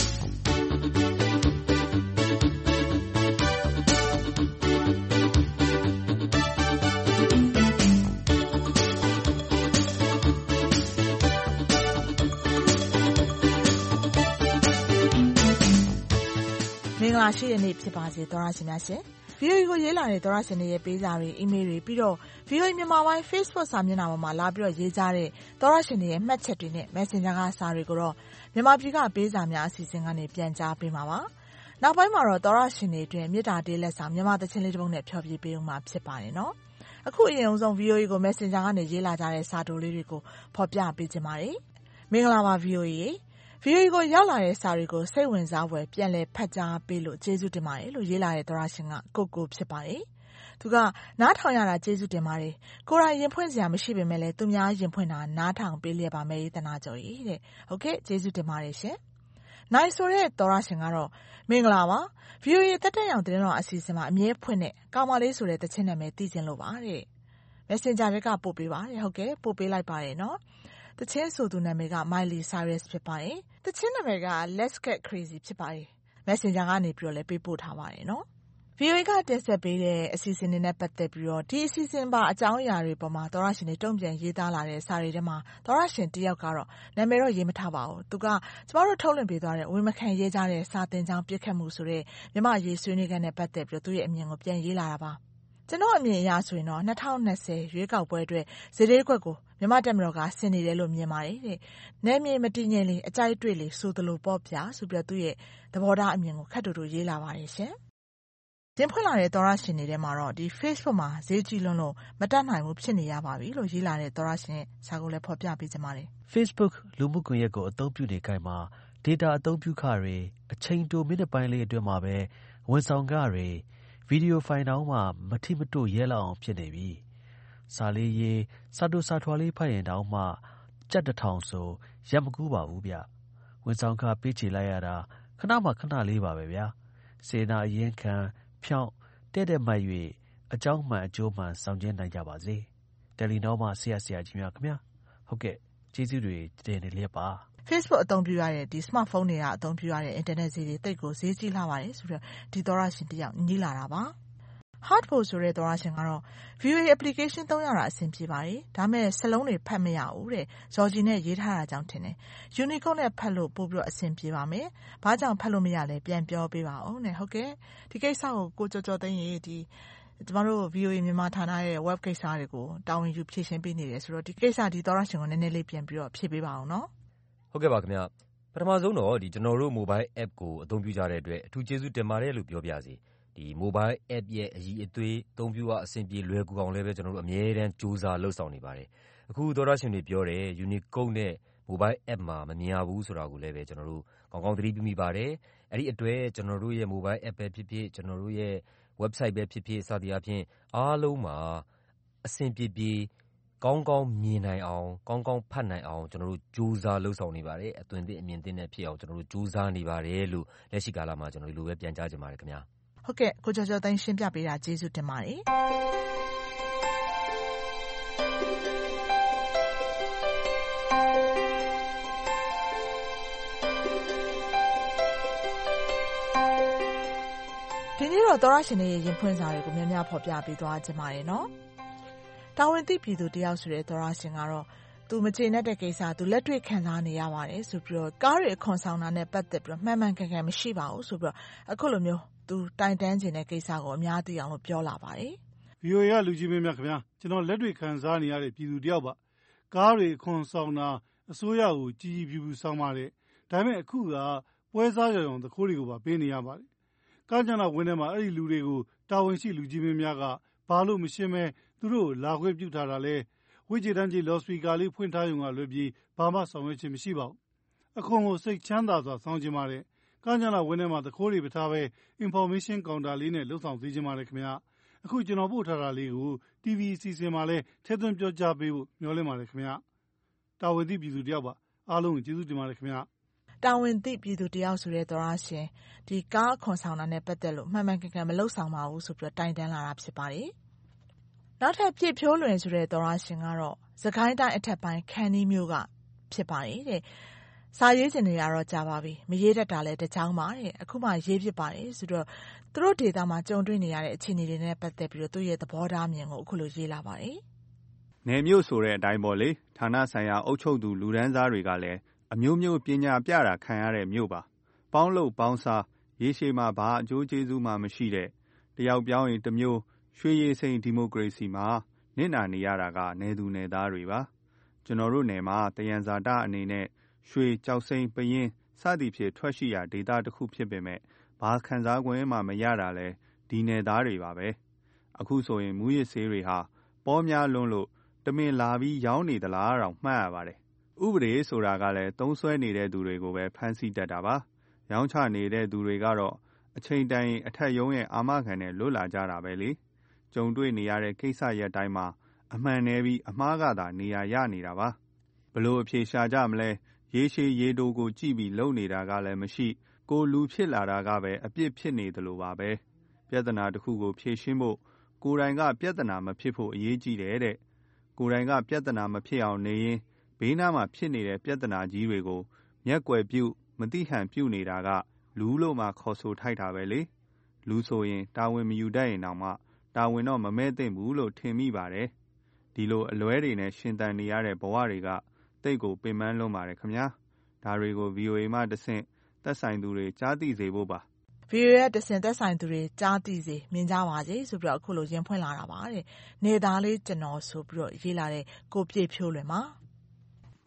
မင်္ဂလာရှိတဲ့နေ့ဖြစ်ပါစေသောရရှင်များရှင်။ VOA ကိုရေးလာတဲ့သောရရှင်တွေရဲ့ပေးစာတွေ အီးမေးလ်တွေပြီးတော့ VOA မြန်မာပိုင်း Facebook စာမျက်နှာပေါ်မှာလာပြီးတော့ရေးကြတဲ့သောရရှင်တွေရဲ့မှတ်ချက်တွေနဲ့ Messenger ကစာတွေကိုတော့မြန်မာပြည်ကပေးစာများအစီအစဉ်ကနေပြန်ကြားပေးမှာပါ။နောက်ပိုင်းမှာတော့သောရရှင်တွေအတွက်မေတ္တာတေးလက်ဆောင်မြန်မာသချင်းလေးတစ်ပုဒ်နဲ့ဖျော်ဖြေပေးဦးမှာဖြစ်ပါတယ်နော်။အခုအရင်ဆုံး VOA ကို Messenger ကနေရေးလာကြတဲ့စာတိုလေးတွေကိုဖော်ပြပေးခြင်းပါတယ်။မင်္ဂလာပါ VOA ရေ။ VOA ကိုရောက်လာတဲ့စာတွေကိုစိတ်ဝင်စားဖွယ်ပြန်လည်ဖတ်ကြားပေးလို့ကျေးဇူးတင်ပါတယ်လို့ရေးလာတဲ့သောရရှင်ကကိုဖြစ်ပါတယ်။သူကနားထောင်ရတာကျေးဇူးတင်ပါတယ်။ကိုယ်တိုင်ရင်ဖွင့်စရာမရှိပေမဲ့လည်းသူများရင်ဖွင့်တာနားထောင်ပေးလျက်ပါမယ်တနာကျော်ကြီးတဲ့။ဟုတ်ကဲ့ကျေးဇူးတင်ပါတယ်ရှင်။နိုင်ဆိုတဲ့သောရရှင်ကတော့မင်္ဂလာပါ။ VOA တက်တက်ရောင်သတင်းတော်အစီအစဉ်မှာအမြဲဖွင့်တဲ့ကောင်မလေးဆိုတဲ့တခြင်းနာမည်သိချင်လို့ပါတဲ့။ Messenger တွေကပို့ပေးပါတယ်ဟုတ်ကဲ့ပို့ပေးလိုက်ပါတယ်နော်။တခြင်းဆိုသူနာမည်က Miley Cyrus ဖြစ်ပါတယ်။တခြင်းနာမည်က Let's Get Crazy ဖြစ်ပါတယ်။ Messenger ကနေပြီးတော့လည်းပေးပို့ထားပါတယ်နော်။ VOA ကတင်ဆက်ပေးတဲ့အစီအစဉ်တွေနဲ့ပတ်သက်ပြီးတော့ဒီအစီအစဉ်ပါအကြောင်းအရာတွေပေါ်မှာသောရရှင်တွေတုံ့ပြန်ရေးသားလာတဲ့စာတွေထဲမှာသောရရှင်တယောက်ကတော့နာမည်တော့ရေးမထားပါဘူး။သူကကျမတို့ထုတ်လွှင့်ပေးသွားတဲ့ဝေမခံရေးကြတဲ့စာသင်ကျောင်းပြစ်ခတ်မှုဆိုတဲ့မြမရေးဆွေးနွေးခန်းနဲ့ပတ်သက်ပြီးတော့သူ့ရဲ့အမြင်ကိုပြန်ရေးလာတာပါ။ကျွန်တော်အမြင်အရဆိုရင်တော့2020ရွေးကောက်ပွဲအတွက်ဇေဒေးကွက်ကိုမြန်မာတက်မတော်ကဆင်နေတယ်လို့မြင်ပါတယ်တဲ့။နယ်မြေမတည်ငြိမ်လေအကြိုက်တွေ့လေဆိုသလိုပေါ့ဗျာဆိုပြီးတော့သူ့ရဲ့သဘောထားအမြင်ကိုခက်တူတူရေးလာပါတယ်ရှင်။ရင်ဖွင့်လာတဲ့သောရရှင်တွေထဲမှာတော့ဒီ Facebook မှာဈေးကြီးလွန်းလို့မတတ်နိုင်ဘူးဖြစ်နေရပါပြီလို့ရေးလာတဲ့သောရရှင်ရဲ့စာကိုလည်းဖော်ပြပေးချင်ပါတယ်။
Facebook လူမှုကွန်ရက်ကိုအသုံးပြုနေခိုင်းမှာ data အသုံးပြုခတွေအချိန်တိုမိနစ်ပိုင်းလေးအတွင်းမှာပဲဝန်ဆောင်ခတွေဗီဒီယိုဖိုင်တောင်မှမထိမတို့ရဲလောက်အောင်ဖြစ်နေပြီ။စာလေးရေးစာတိုစာထွာလေးဖတ်ရင်တောင်မှကြက်1000ဆိုရက်မကူးပါဘူးဗျ။ဝန်ဆောင်ခပေးချေလိုက်ရတာခဏမှခဏလေးပါပဲဗျာ။စေနာအရင်ခံဖြောင်းတဲ့မှတ်၍အကြောင်းမှန်အကျိုးမှန်ဆောင်ကျဉ်နိုင်ကြပါစေ။တယ်လီနောမှဆရာကြီးများခင်ဗျာ။ဟုတ်ကဲ့ကျေးဇူးတွေတင်နေလျက်ပါ
Facebook အသုံးပြုရတဲ့ဒီ smartphone တွေကအသုံးပြုရတဲ့ internet ဈေးတွေတိတ်ကိုဈေးကြီးလှပါတယ်ဆိုတော့ဒီသောရရှင်တယောက်ညီးလာတာပါ။ Hardpost ဆိုတဲ့သောရရှင်ကတော့ VOA application သုံးရတာအဆင်ပြေပါတယ်။ဒါမဲ့စလုံးတွေဖတ်မရဘူးတဲ့။ဇော်ဂျီနဲ့ရေးထားတာကြောင့်ထင်တယ်။ Unicode နဲ့ဖတ်လို့ပို့ပြီးတော့အဆင်ပြေပါမယ်။ဘာကြောင့်ဖတ်လို့မရလဲပြန်ပြောပေးပါဦးနဲ့ဟုတ်ကဲ့။ဒီကိစ္စကိုကိုကျော်ကျော်သိန်းရေးဒီကျမတို့ VOA မြန်မာဌာနရဲ့ web ကိစ္စတွေကိုတာဝန်ယူဖြည့်ရှင်းပေးနေတယ်ဆိုတော့ဒီကိစ္စဒီသောရရှင်ကိုနည်းနည်းလေးပြန်ပြီးတော့ဖြည့်ပေးပါအောင်နော်
။ဟုတ်ကဲ့ပါခင်ဗျ။ပထမဆုံးတော့ကျွန်တော်တို့ mobile app ကိုအသုံးပြုကြတဲ့အတွက်အထူးကျေးဇူးတင်ပါတယ်လို့ပြောပြစီ။ဒီ mobile app ရဲ့အည်အသွေးအသုံးပြုအဆင်ပြေလွယ်ကူအောင်လည်းပဲကျွန်တော်တို့အမြဲတမ်းကြိုးစားလှုပ်ဆောင်နေပါတယ်။အခုသောရရှင်တွေပြောတဲ့ Unicode နဲ့ mobile app မှာမမြင်ရဘူးဆိုတာကိုလည်းပဲကျွန်တော်တို့ကောင်းကောင်းသတိပြုမိပါတယ်။အဲ့ဒီအတွက်ကျွန်တော်တို့ရဲ့ mobile app ပဲဖြစ်ဖြစ်ကျွန်တော်တို့ရဲ့ website ပဲဖြစ်ဖြစ်စသည်အားဖြင့်အားလုံးမှာအဆင်ပြေကောင်းကောင်းမြင်နိုင်အောင်ကောင်းကောင်းဖတ်နိုင်အောင်ကျွန်တော်တို့ကြိုးစားလှုပ်ဆောင်နေပါတယ်အသွင်သစ်အမြင်သစ်နဲ့ဖြစ်အောင်ကျွန်တော်တို့ကြိုးစားနေပါတယ်လို့လက်ရှိကာလမှာကျွန်တော်ဒီလိုပဲပြန်ကြားချင်ပါတယ်ခင်ဗျာ
ဟုတ်ကဲ့ကိုကျော်ကျော်သိန်းရှင်းပြပေးတာကျေးဇူးတင်ပါတယ်ဒီနေ့တော့သောရရှင်တွေရဲ့ရင်ဖွင့်စာတွေကိုများများဖော်ပြပေးသွားကြပါမယ်နော်တာဝန်သိပြည်သူတယောက်ဆိုတဲ့သောရရှင်ကတော့သူမကျေနပ်တဲ့ကိစ္စသူလက်တွေ့ခံစားနေရပါတယ်ဆိုပြီးတော့ကားတွေအခွန်ဆောင်တာနဲ့ပတ်သက်ပြီးတော့မှန်မှန်ကန်ကန်မရှိပါဘူးဆိုပြီးတော့အခုလိုမျိုးသူတိုင်တန်းခြင်းတဲ့ကိစ္စကိုအများသိအောင်လို့ပြောလာပါတယ်
VOA ကလူကြီးမင်းများခင်ဗျာကျွန်တော်လက်တွေ့ခံစားနေရတဲ့ပြည်သူတယောက်ပါကားတွေအခွန်ဆောင်တာအစိုးရကိုကြီးကြီးပြူပြူဆောင်ပါတယ်ဒါပေမဲ့အခုကပွဲစားကြောင်တခိုးတွေကိုပါပေးနေရပါတယ်ကားကြနာဝင်းထဲမှာအဲ့ဒီလူတွေကိုတာဝန်ရှိလူကြီးမင်းများကဘာလို့မရှင်းမဲသူတို့လာခွင့်ပြုထားတာလဲဝိဂျီတန်းကြီးလော်စပီကာလေးဖွင့်ထားရုံကလွယ်ပြီးဘာမှဆောင်ရွက်ခြင်းမရှိပါဘူးအခွန်ကိုစိတ်ချမ်းသာစွာဆောင်ကျင်ပါတယ်ကားကြနာဝင်းထဲမှာတခိုးတွေပထားပဲ information counter လေးနဲ့လှုပ်ဆောင်သေးခြင်းပါတယ်ခင်ဗျာအခုကျွန်တော်ပို့ထားတာလေးကို TV အစီအစဉ်မှာလဲထည့်သွင်းပြောကြားပေးဖို့မျှော်လင့်ပါတယ်ခင်ဗျာတာဝန်သိပြည်သူတယောက်ပါအားလုံးကိုကျေးဇူးတင်ပါတယ်ခင်ဗျာ
တာဝန်သိပြည်သူတယောက်ဆိုတဲ့သောရရှင်ဒီကားအခွန်ဆောင်တာနဲ့ပတ်သက်လို့မှန်မှန်ကန်ကန်မလှုပ်ဆောင်ပါဘူးဆိုပြီးတော့တိုင်တန်းလာတာဖြစ်ပါတယ်နောက်ထပ်ပြည့်ဖြိုးလွင်ဆိုတဲ့သောရရှင်ကတော့စကိုင်းတိုင်းအထက်ပိုင်းခန်းနီးမြို့ကဖြစ်ပါတယ်တဲ့စာရေးချင်နေရတော့ကြာပါပြီမရေးတတ်တာလဲတချောင်းပါတဲ့အခုမှရေးဖြစ်ပါတယ်ဆိုတော့သူတို့ဒေတာမှာကြုံတွေ့နေရတဲ့အခြေအနေတွေနဲ့ပတ်သက်ပြီးတော့သူ့ရဲ့သဘောထားမြင်ကိုအခုလိုရေးလာပါတယ်
နယ်မြို့ဆိုတဲ့အတိုင်းပေါ့လေဌာနဆိုင်ရာအုပ်ချုပ်သူလူဒန်းစားတွေကလည်းအမျိုးမျိုးပညာပြတာခံရတဲ့မြို့ပါပေါင်းလို့ပေါင်းစားရေရှည်မှာဘာအကျိုးကျေးဇူးမှမရှိတဲ့တယောက်ပြောင်းရင်တစ်မျိုးရွှေရည်စိန်ဒီမိုကရေစီမှာနစ်နာနေရတာကနယ်သူနယ်သားတွေပါကျွန်တော်တို့နယ်မှာတယံဇာတအနေနဲ့ရွှေကြောက်စိန်ပရင်စသည်ဖြင့်ထွက်ရှိရာဒေသတစ်ခုဖြစ်ပေမဲ့ဘာခံစား권မှမရတာလဲဒီနယ်သားတွေပါပဲအခုဆိုရင်မူရစ်ဆေးတွေဟာပေါများလွန်းလို့တမင်လာပြီးရောင်းနေသလားတော့မှတ်ရပါတယ်ဥပဒေဆိုတာကလည်းသုံးဆွဲနေတဲ့သူတွေကိုပဲဖမ်းဆီးတတ်တာပါရောင်းချနေတဲ့သူတွေကတော့အချိန်တန်ရင်အထက်ရုံးရဲ့အာမခံနဲ့လွတ်လာကြတာပဲလေကြုံတွေ့နေရတဲ့ကိစ္စရပ်တိုင်းမှာအမှန်နဲ့ပြီးအမှားကသာနေရာရနေတာပါဘလို့အဖြေရှာကြမလဲရေရှည်ရေတိုကိုကြည့်ပြီးလုံနေတာကလည်းမရှိကိုလူဖြစ်လာတာကပဲအပြစ်ဖြစ်နေသလိုပါပဲပြဿနာတစ်ခုကိုဖြေရှင်းဖို့ကိုယ်တိုင်ကပြဿနာမဖြစ်ဖို့အရေးကြီးတယ်တဲ့ကိုယ်တိုင်ကပြဿနာမဖြစ်အောင်နေရင်ဘေးနားမှာဖြစ်နေတဲ့ပြဿနာကြီးတွေကိုမျက်ကွယ်ပြုမတိဟန်ပြုနေတာကလူလို့မှခေါ်ဆိုထိုက်တာပဲလေလူဆိုရင်တာဝန်မယူတတ်ရင်တောင်မှတာဝန်တော့မမဲ့သင့်ဘူးလို့ထင်မိပါတယ်ဒီလိုအလွဲတွေနဲ့ရှင်သန်နေရတဲ့ဘဝတွေကတိတ်ကိုပင်ပန်းလွန်းပါတယ်ခင်ဗျာဒါတွေကို VOA မှတဆင့်သက်ဆိုင်သူတွေကြားသိစေဖို့ပါ
VOA ရဲ့တဆင့်သက်ဆိုင်သူတွေကြားသိစေမြင်ကြပါစေဆိုပြီးတော့အခုလိုရင်ဖွင့်လာတာပါတဲ့နေသားလေးကျွန်တော်ဆိုပြီးတော့ရေးလာတဲ့ကိုပြည့်ဖြိုးလွင်ပါ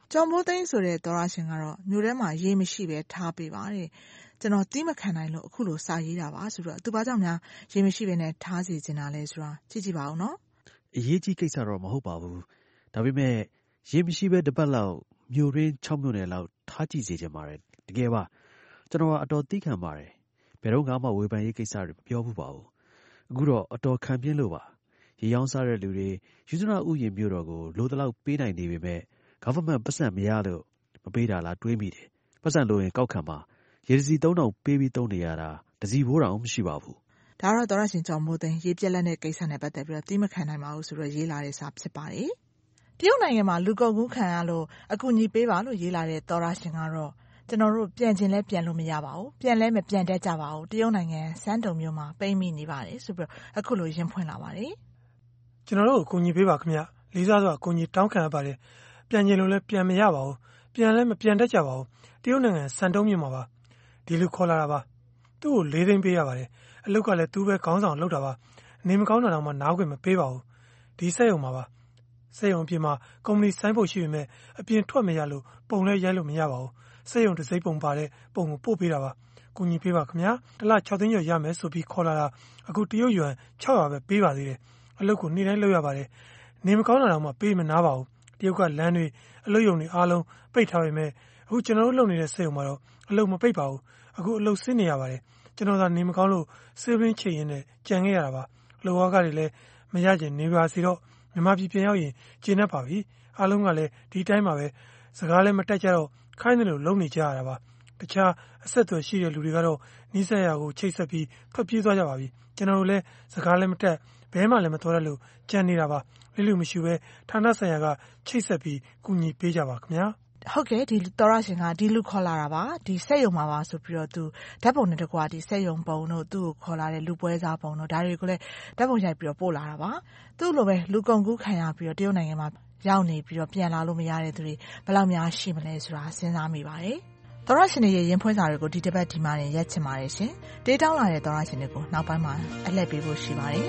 ကျော်မိုးသိန်းဆိုတဲ့သောရရှင်ကတော့မြို့ထဲမှာရေမရှိပဲထားပေးပါတယ်ကျွန်တော်တိမခံနိုင်လို့အခုလိုစာရေးတာပါဆိုတော့သူဘာကြောင့်များရေမရှိပဲနဲ့ထားစီချင်တာလဲဆိုတာကြည့်ကြည့်ပါဦးနော်
အရေးကြီးကိစ္စတော့မဟုတ်ပါဘူးဒါပေမဲ့ရေမရှိပဲတစ်ပတ်လောက်မြို့ရင်း6မြို့နယ်လောက်ထားကြည့်စေချင်ပါတယ်တကယ်ပါကျွန်တော်အတော်သိခံပါတယ်ဘယ်တော့မှဝေဖန်ရေးကိစ္စတွေမပြောဘူးပါဘူးအခုတော့အတော်ခံပြင်းလို့ပါရေရောင်းစားတဲ့လူတွေယူဇနာဥယျာဉ်မြို့တော်ကိုလိုတလောက်ပေးနိုင်နေပေမဲ့ government ပတ်စံမရလို့မပေးတာလားတွေးမိတယ်ပတ်စံလိုရင်ကောက်ခံပါရေစီ3000ပေးပြီးသုံးနေရတာတစီဘိုးတောင်မရှိပါဘူး
ဒါတော့သောရရှင်ကျော်မိုးသိန်းရေပြက်လက်တဲ့ကိစ္စနဲ့ပတ်သက်ပြီးတော့တိမခံနိုင်ပါဘူးဆိုတော့ရေးလာတဲ့စာဖြစ်ပါတယ်တရုတ်နိုင်ငံမှာလူကုန်ကူးခံရလို့အကူအညီပေးပါလို့ရေးလာတဲ့သောရရှင်ကတော့ကျွန်တော်တို့ပြန်ခြင်းလဲပြန်လို့မရပါဘူးပြန်လဲမပြန်တတ်ကြပါဘူးတရုတ်နိုင်ငံစန်းတုံမြို့မှာပိတ်မိနေပါတယ်ဆိုပြီးတော့အခုလိုရင်ဖွင့်လာပါတယ်
ကျွန်တော်တို့အကူအညီပေးပါခင်ဗျလေးစားစွာအကူအညီတောင်းခံရပါတယ်ပြန်ခြင်းလို့လဲပြန်မရပါဘူးပြန်လဲမပြန်တတ်ကြပါဘူးတရုတ်နိုင်ငံစန်းတုံမြို့မှာပါဒီလူခေါ်လာတာပါသူ့ကို4သိန်းပေးရပါတယ်အလုပ်ကလည်းသူပဲခေါင်းဆောင်လုပ်တာပါနေမကောင်းတာတော့မှနားခွင့်မပေးပါဘူးဒီစက်ရုံမှာပါစက်ရုံအပြင်မှာကုမ္ပဏီဆိုင်းဖို့ရှိပေမဲ့အပြင်ထွက်မရလို့ပုံလဲရိုက်လို့မရပါဘူးစက်ရုံတစ်စိမ့်ပုံပါတဲ့ပုံကိုပို့ပေးတာပါကူညီပေးပါခင်ဗျာတစ်လ6သိန်းကျော်ရမယ်ဆိုပြီးခေါ်လာတာအခုတရုတ်ယွမ်600ပဲပေးပါသေးတယ်အလုပ်ကိုနေ့တိုင်းလုပ်ရပါတယ်နေမကောင်းတာတော့မှပေးမနာပါဘူးတရုတ်ကလမ်းတွေအလုပ်ရုံတွေအားလုံးပိတ်ထားပေမဲ့အခုကျွန်တော်တို့လုပ်နေတဲ့စက်ရုံမှာတော့အလုပ်မပိတ်ပါဘူးအခုအလုပ်ဆင်းနေရပါတယ်ကျွန်တော်သာနေမကောင်းလို့ဆေးရင်းချိန်ရင်းနဲ့ကြံခဲ့ရတာပါလောကတွေလည်းမရကျင်နေပါစီတော့မြန်မာပြည်ပြန်ရောက်ရင်ကျင်းနေပါပြီအားလုံးကလည်းဒီတိုင်းမှာပဲစကားလည်းမတက်ကြတော့ခိုင်းတယ်လို့လုံနေကြရတာပါတခြားအဆက်အသွယ်ရှိတဲ့လူတွေကတော့နီးစပ်ရာကိုချိတ်ဆက်ပြီးထွက်ပြေးသွားကြပါပြီကျွန်တော်တို့လည်းစကားလည်းမတက်ဘဲမှလည်းမတော်ရလို့ကြံနေတာပါလူမရှိပဲဌာနဆိုင်ရာကချိတ်ဆက်ပြီးကူညီပေးကြပါခင်ဗျာ
ဟုတ်ကဲ့ဒီသောရရှင်ကဒီလူခေါ်လာတာပါဒီစက်ရုံမှာပါဆိုပြီးတော့သူဓာတ်ပုံနဲ့တကွာဒီစက်ရုံပုံတို့သူ့ကိုခေါ်လာတဲ့လူပွဲစားပုံတို့ဒါတွေကိုလည်းဓာတ်ပုံရိုက်ပြီးတော့ပို့လာတာပါသူ့လိုပဲလူကုန်ကူးခံရပြီးတော့တရုတ်နိုင်ငံမှာရောက်နေပြီးတော့ပြန်လာလို့မရတဲ့သူတွေဘယ်လောက်များရှိမလဲဆိုတာစဉ်းစားမိပါတယ်သောရရှင်ရဲ့ရင်ဖွင့်စာတွေကိုဒီတစ်ပတ်ဒီမှာနေရက်ချင်ပါတယ်ရှင်တေးတောင်းလာတဲ့သောရရှင်တွေကိုနောက်ပိုင်းမှာအလှည့်ပေးဖို့ရှိပါတယ်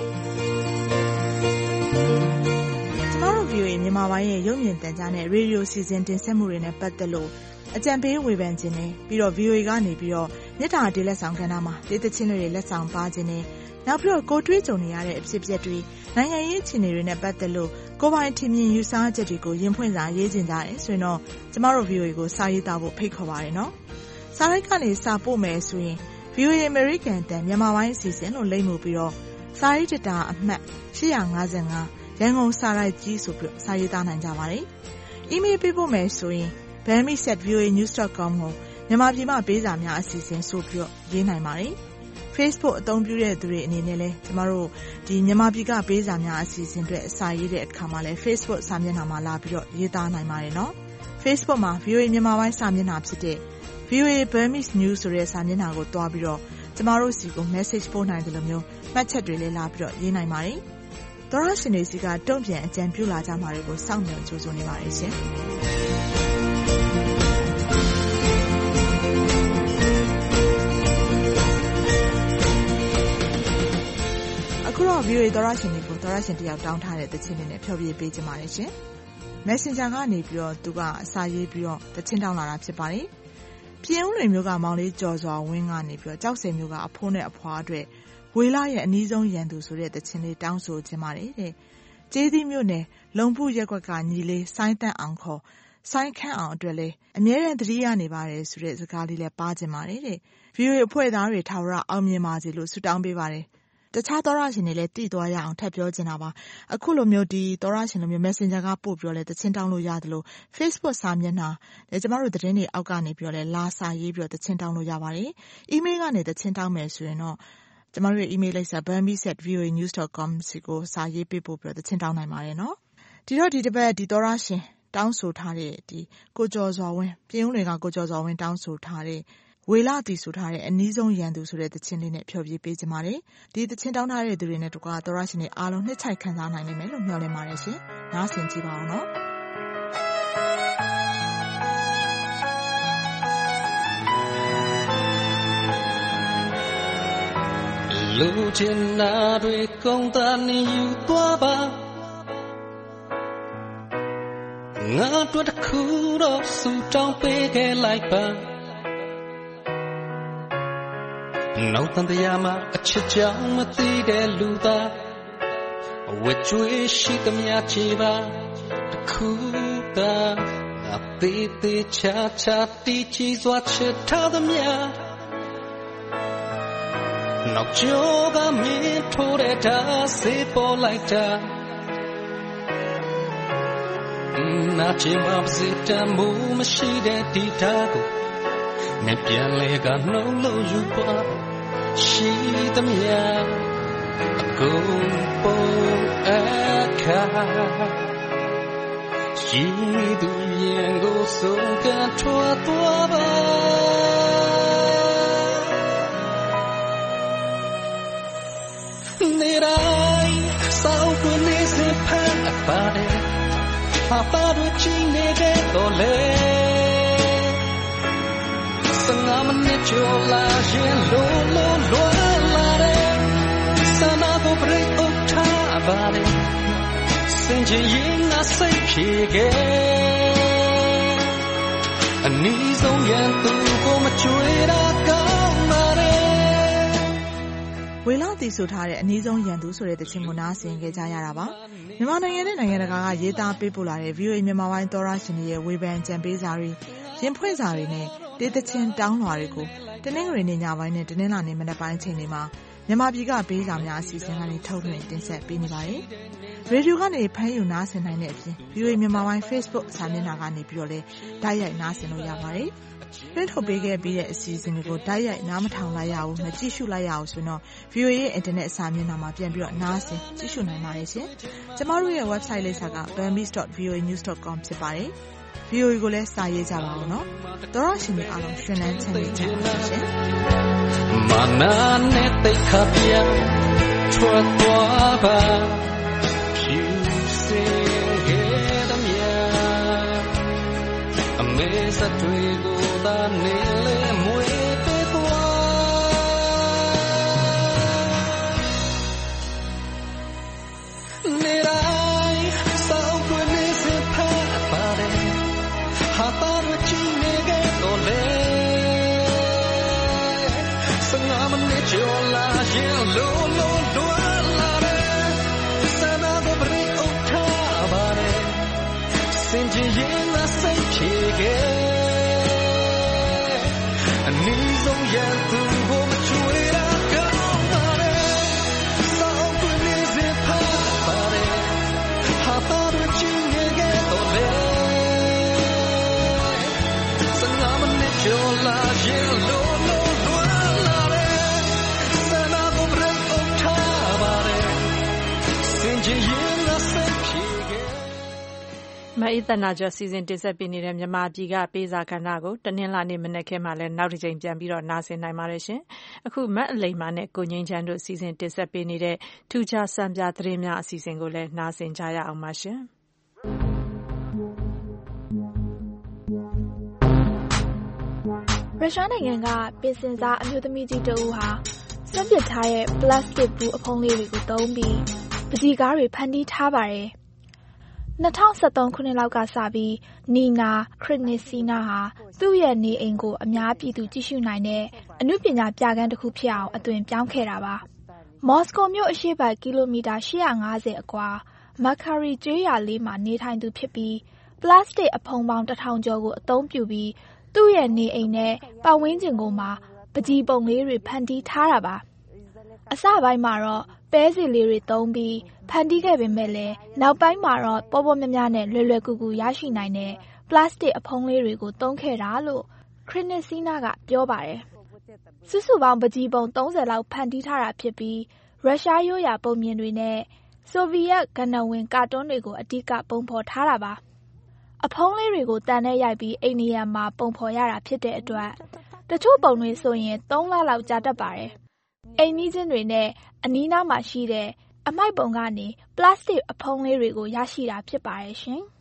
ကျမတို့ VOA မြန်မာပိုင်းရဲ့ရုပ်မြင်သံကြားနဲ့ရေဒီယိုစီစဉ်တင်ဆက်မှုတွေနဲ့ပတ်သက်လို့အကြံပေးဝေဖန်ခြင်းနဲ့ပြီးတော့ VOA ကနေပြီးတော့မြစ်တာတေးလက်ဆောင်ကဏ္ဍမှာတေးသချင်းတွေလက်ဆောင်ပါခြင်းနဲ့နောက်ပြီးတော့ကိုတွေးကြုံနေရတဲ့အဖြစ်အပျက်တွေနိုင်ငံရေးအခြေအနေတွေနဲ့ပတ်သက်လို့ကိုပိုင်ထင်မြင်ယူဆချက်တွေကိုရင်ဖွင့်စာရေးခြင်းကြတယ်ဆိုရင်တော့ကျမတို့ VOA ကိုစာရေးသားဖို့ဖိတ်ခေါ်ပါရနော်စာရိုက်ကနေစာပို့မယ်ဆိုရင် VOA American တန်မြန်မာပိုင်းအစီအစဉ်လို့လိမ့်မှုပြီးတော့စာရေးတတာအမှတ်855ရန်ကုန်စာရိုက်ကြီးဆိုပြီးစာရေးသားနိုင်ကြပါတယ်။ email ပေးဖို့မယ်ဆိုရင် bami@voanews.com ကိုမြန်မာပြည်မှာပေးစာများအစီအစဉ်ဆိုပြီးရေးနိုင်ပါတယ်။ Facebook အသုံးပြုတဲ့သူတွေအနေနဲ့လည်းကျမတို့ဒီမြန်မာပြည်ကပေးစာများအစီအစဉ်တွေအစာရေးတဲ့အခါမှာလည်း Facebook စာမျက်နှာမှာလာပြီးတော့ရေးသားနိုင်ပါတယ်နော်။ Facebook မှာ VOA မြန်မာပိုင်းစာမျက်နှာဖြစ်တဲ့ VOA Burmese News ဆိုတဲ့စာမျက်နှာကိုတွားပြီးတော့ကျမတို့စီကို message ပို့နိုင်တယ်လို့မျိုးမှတ်ချက်တွေလည်းလာပြီးတော့ရေးနိုင်ပါတယ်။သောရရှင်တွေစီကတုံ့ပြန်အကြံပြုလာကြမှာတွေကိုစောင့်မျှော်ကြိုးစားနေပါတယ်ရှင်။အခုတော့ VOA သောရရှင်တွေကိုသောရရှင်တယောက်တောင်းထားတဲ့သချင်းလေးနဲ့ဖျော်ဖြေပေးကြပါမယ်ရှင်။ Messenger ကနေပြီးတော့သူကအစာရေးပြီးတော့သချင်းတောင်းလာတာဖြစ်ပါတယ်။ပြင်ဦးလွင်မျိုးကမောင်လေးကျော်စွာဝင်းကနေပြီးတော့ကြောက်စင်မျိုးကအဖိုးနဲ့အဖွားအတွက်ဝေလာရဲ့အနီးဆုံးရန်သူဆိုတဲ့သချင်းလေးတောင်းဆိုခြင်းပါတယ်တဲ့။ကျေးသီးမျိုးနဲ့လုံပုရက်ကွက်ကညီလေးဆိုင်းတန့်အောင်ခေါ်ဆိုင်းခန့်အောင်အတွက်လည်းအမြဲတမ်းသတိရနေပါတယ်ဆိုတဲ့စကားလေးလည်းပါခြင်းပါတယ်တဲ့။ VOA အဖွဲ့သားတွေထာဝရအောင်မြင်ပါစေလို့ဆုတောင်းပေးပါတယ်။တခြားသောရရှင်တွေလည်းတည်သွားရအောင်ထပ်ပြောချင်တာပါအခုလိုမျိုးဒီသောရရှင်လိုမျိုး Messenger ကပို့ပြောလဲတချင်းတောင်းလို့ရတယ်လို့ Facebook စာမျက်နှာကျမတို့သတင်းတွေအောက်ကနေပြောလဲလာစာရေးပြီးတော့တချင်းတောင်းလို့ရပါတယ် email ကနေတချင်းတောင်းမယ်ဆိုရင်တော့ကျမတို့ရဲ့ email လိပ်စာ bami@voanews.com စီကိုစာရေးပေးပို့ပြီးတော့တချင်းတောင်းနိုင်ပါတယ်နော်ဒီတော့ဒီတစ်ပတ်ဒီသောရရှင်တောင်းဆိုထားတဲ့ဒီကိုကျော်စွာဝင်းပြင်ဦးတွေကကိုကျော်စွာဝင်းတောင်းဆိုထားတဲ့ဝေလာတီဆိုထားတဲ့အနီးဆုံးရန်သူဆိုတဲ့သချင်းလေးနဲ့ဖျော်ဖြေပေးကြပါမယ်။ဒီသချင်းတောင်းထားတဲ့သူတွေနဲ့တကွာသောရရှင်တွေအားလုံးနှစ်ချိုက်ခံစားနိုင်လိမ့်မယ်လို့မျှော်လင့်ပါတယ်ရှင်။နားဆင်ကြည့်ပါဦးနော်
။လူချင်နာတွေကုန်တန်ယူသွားပါငငါတို့တစ်ခုတော့ဆူတောင်းပေးခဲ့လိုက်ပါနောက်တန်တရားမှာအချစ်ကြောင့်မသိတဲ့လူသားဝတ်ကြွေးရှိသမျှချေပါတစ်ခုသာအသေးသေးချာချာတီးချီစွာချစ်ထားသမျှနောက်ကျော်ကမင်းထိုးတဲ့ဓာတ်စေပေါ်လိုက်တာနာချင်မှာစတမ်းမှုမရှိတဲ့ဒီဓာတ်ကိုနဲ့ပြန်လဲကနှုံးလို့ယူပါရှိသမျှအကုန်ပေါ်အခါရှိသူရင်ကိုဆုံးကထွားသွားပါနေတိုင်းစောက်ကိုနေစဖန်အပါတယ်ဟာပါတို့ချီနေတဲ့တော့လေ15မိနစ်ကျော်လာရင်လုံးလုံးလွာလာတယ်စနာကိုပြို့ထားပါတယ်စင်ချင်ရင်ငါစိတ်ဖြေခဲ့အနည်းဆုံးရန်သူကိုမချွေတာကောင်းပါတယ်
ဝေလာတီဆိုထားတဲ့အနည်းဆုံးရန်သူဆိုတဲ့သချင်းကိုနားဆင်ခဲ့ကြရတာပါမြန်မာနိုင်ငံနဲ့နိုင်ငံတကာကရေးသားပေးပို့လာတဲ့ VOA မြန်မာပိုင်းသောရရှင်တွေရဲ့ဝေဖန်ကြံပေးစာတွေရင်ဖွင့်စာတွေနဲ့တေးသချင်းတောင်းလွှာတွေကိုတနင်္ဂနွေနေ့ညပိုင်းနဲ့တနင်္လာနေ့မနက်ပိုင်းချိန်တွေမှာမြန်မာပြည်ကပေးစာများအစီအစဉ်ကနေထုတ်လွှင့်တင်ဆက်ပေးနေပါတယ်။ရေဒီယိုကနေဖမ်းယူနားဆင်နိုင်တဲ့အပြင် VOA မြန်မာပိုင်း Facebook စာမျက်နှာကနေပြီးတော့လည်းတိုက်ရိုက်နားဆင်လို့ရပါတယ်။လွှင့်ထုတ်ပေးခဲ့ပြီးတဲ့အစီအစဉ်တွေကိုတိုက်ရိုက်နားမထောင်လိုက်ရဘူးမကြည့်ရှုလိုက်ရအောင်ဆိုတော့ VOA ရဲ့ Internet စာမျက်နှာမှာပြန်ပြီးတော့နားဆင်ကြည့်ရှုနိုင်ပါတယ်ရှင်။ကျမတို့ရဲ့ website လိပ်စာက burmese.voanews.com ဖြစ်ပါတယ်။ VOA ကိုလည်းစာရေးကြပါဦးနော်။သောရရှင်တွေအားလုံးရှင်လန်းချမ်းမြေ့ကြပါရှင်
။မာနာနဲ့တိတ်ခါပြထွက်သွားပါဖြူစင်ခဲ့တဲ့မြတ်အမေစတွေကိုသာနေလေမွေပေးသွားနေတိုင်းစောက်ွယ်နေစဖတ်ပါတယ်ဟာပါရချီနေကတော့လေ15မိနစ်ကျော်လာရင်လုံးလုံးလွာလာတယ်စနာကိုပြို့ထားပါတယ်စင်ကြင်ရင်ငါစိတ်ဖြေခဲ့အနည်းဆုံးရန်သူကိုမချွေတာကောင်းပါတယ်စောက်ကွင်းနေစဖတ်ပါတယ်ဟာပါရချီနေကတော့လေ15မိနစ်ကျော်လာရင်လုံးလုံးလွာလာတယ်စနာကိုပြို့ထားပါတယ်စင်ကြင်ရင်ငါစိတ်ဖြေခဲ့
မအေးသနာကျော်စီစဉ်တင်ဆက်ပေးနေတဲ့မြန်မာပြည်ကပေးစာကဏ္ဍကိုတနင်္လာနေ့မနက်ခင်းမှာလည်းနောက်တစ်ချိန်ပြန်ပြီးတော့နားဆင်နိုင်ပါတယ်ရှင်။အခုမတ်အလိမ္မာနဲ့ကိုငိမ့်ချမ်းတို့စီစဉ်တင်ဆက်ပေးနေတဲ့ထူးခြားစံပြသတင်းများအစီအစဉ်ကိုလည်းနားဆင်ကြရအောင်ပါရှင်။
ရုရှားနိုင်ငံကပင်စင်စားအမျိုးသမီးကြီးတဦးဟာစွန့်ပစ်ထားတဲ့ပလတ်စတစ်ဘူးအဖုံးလေးတွေကိုသုံးပြီးပန်းချီကားတွေဖန်တီးထားပါတယ်။2013 ခုနှစ်လောက်ကစပြီးနီနာခရစ်နစ်စီနာဟာသူ့ရဲ့နေအိမ်ကိုအများပြည်သူကြည့်ရှုနိုင်တဲ့အနုပညာပြခန်းတစ်ခုဖြစ်အောင်အသွင်ပြောင်းခဲ့တာပါ။မော်စကိုမြို့အရှေ့ဘက်ကီလိုမီတာ850အကွာမက်ခါရီကျေးရွာလေးမှာနေထိုင်သူဖြစ်ပြီးပလတ်စတစ်အဖုံပေါင်း1000ကျော်ကိုအသုံးပြုပြီးသူ့ရဲ့နေအိမ်နဲ့ပတ်ဝန်းကျင်ကိုမှပန်းချီပုံလေးတွေဖန်တီးထားတာပါ။အစပိုင်းမှာတော့ပဲစီလေးတွေသုံးပြီးဖန်တီးခဲ့ပေမဲ့လည်းနောက်ပိုင်းမှာတော့ပေါ်ပေါ်များများနဲ့လွယ်လွယ်ကူကူရရှိနိုင်တဲ့ပလတ်စတစ်အဖုံးလေးတွေကိုသုံးခဲ့တာလို့ခရစ်နစ်စီနာကပြောပါတယ်။စုစုပေါင်းပန်းချီပုံ30လောက်ဖန်တီးထားတာဖြစ်ပြီးရုရှားရိုးရာပုံမြင်တွေနဲ့ဆိုဗီယက်ဂန္နဝင်ကာတွန်းတွေကိုအဓိကပုံဖော်ထားတာပါ။အဖုံးလေးတွေကိုတန်နဲ့ရိုက်ပြီးအိမ်နေရာမှာပုံဖော်ရတာဖြစ်တဲ့အတွက်တချို့ပုံတွေဆိုရင်3လလောက်ကြာတတ်ပါတယ်။အိမ်နီးချင်းတွေနဲ့အနီးနားမှာရှိတဲ့အမိုက်ပုံကနေပလတ်စတစ်အဖုံးလေးတွေကိုရရှိတာဖြစ်ပါတယ်ရှင်။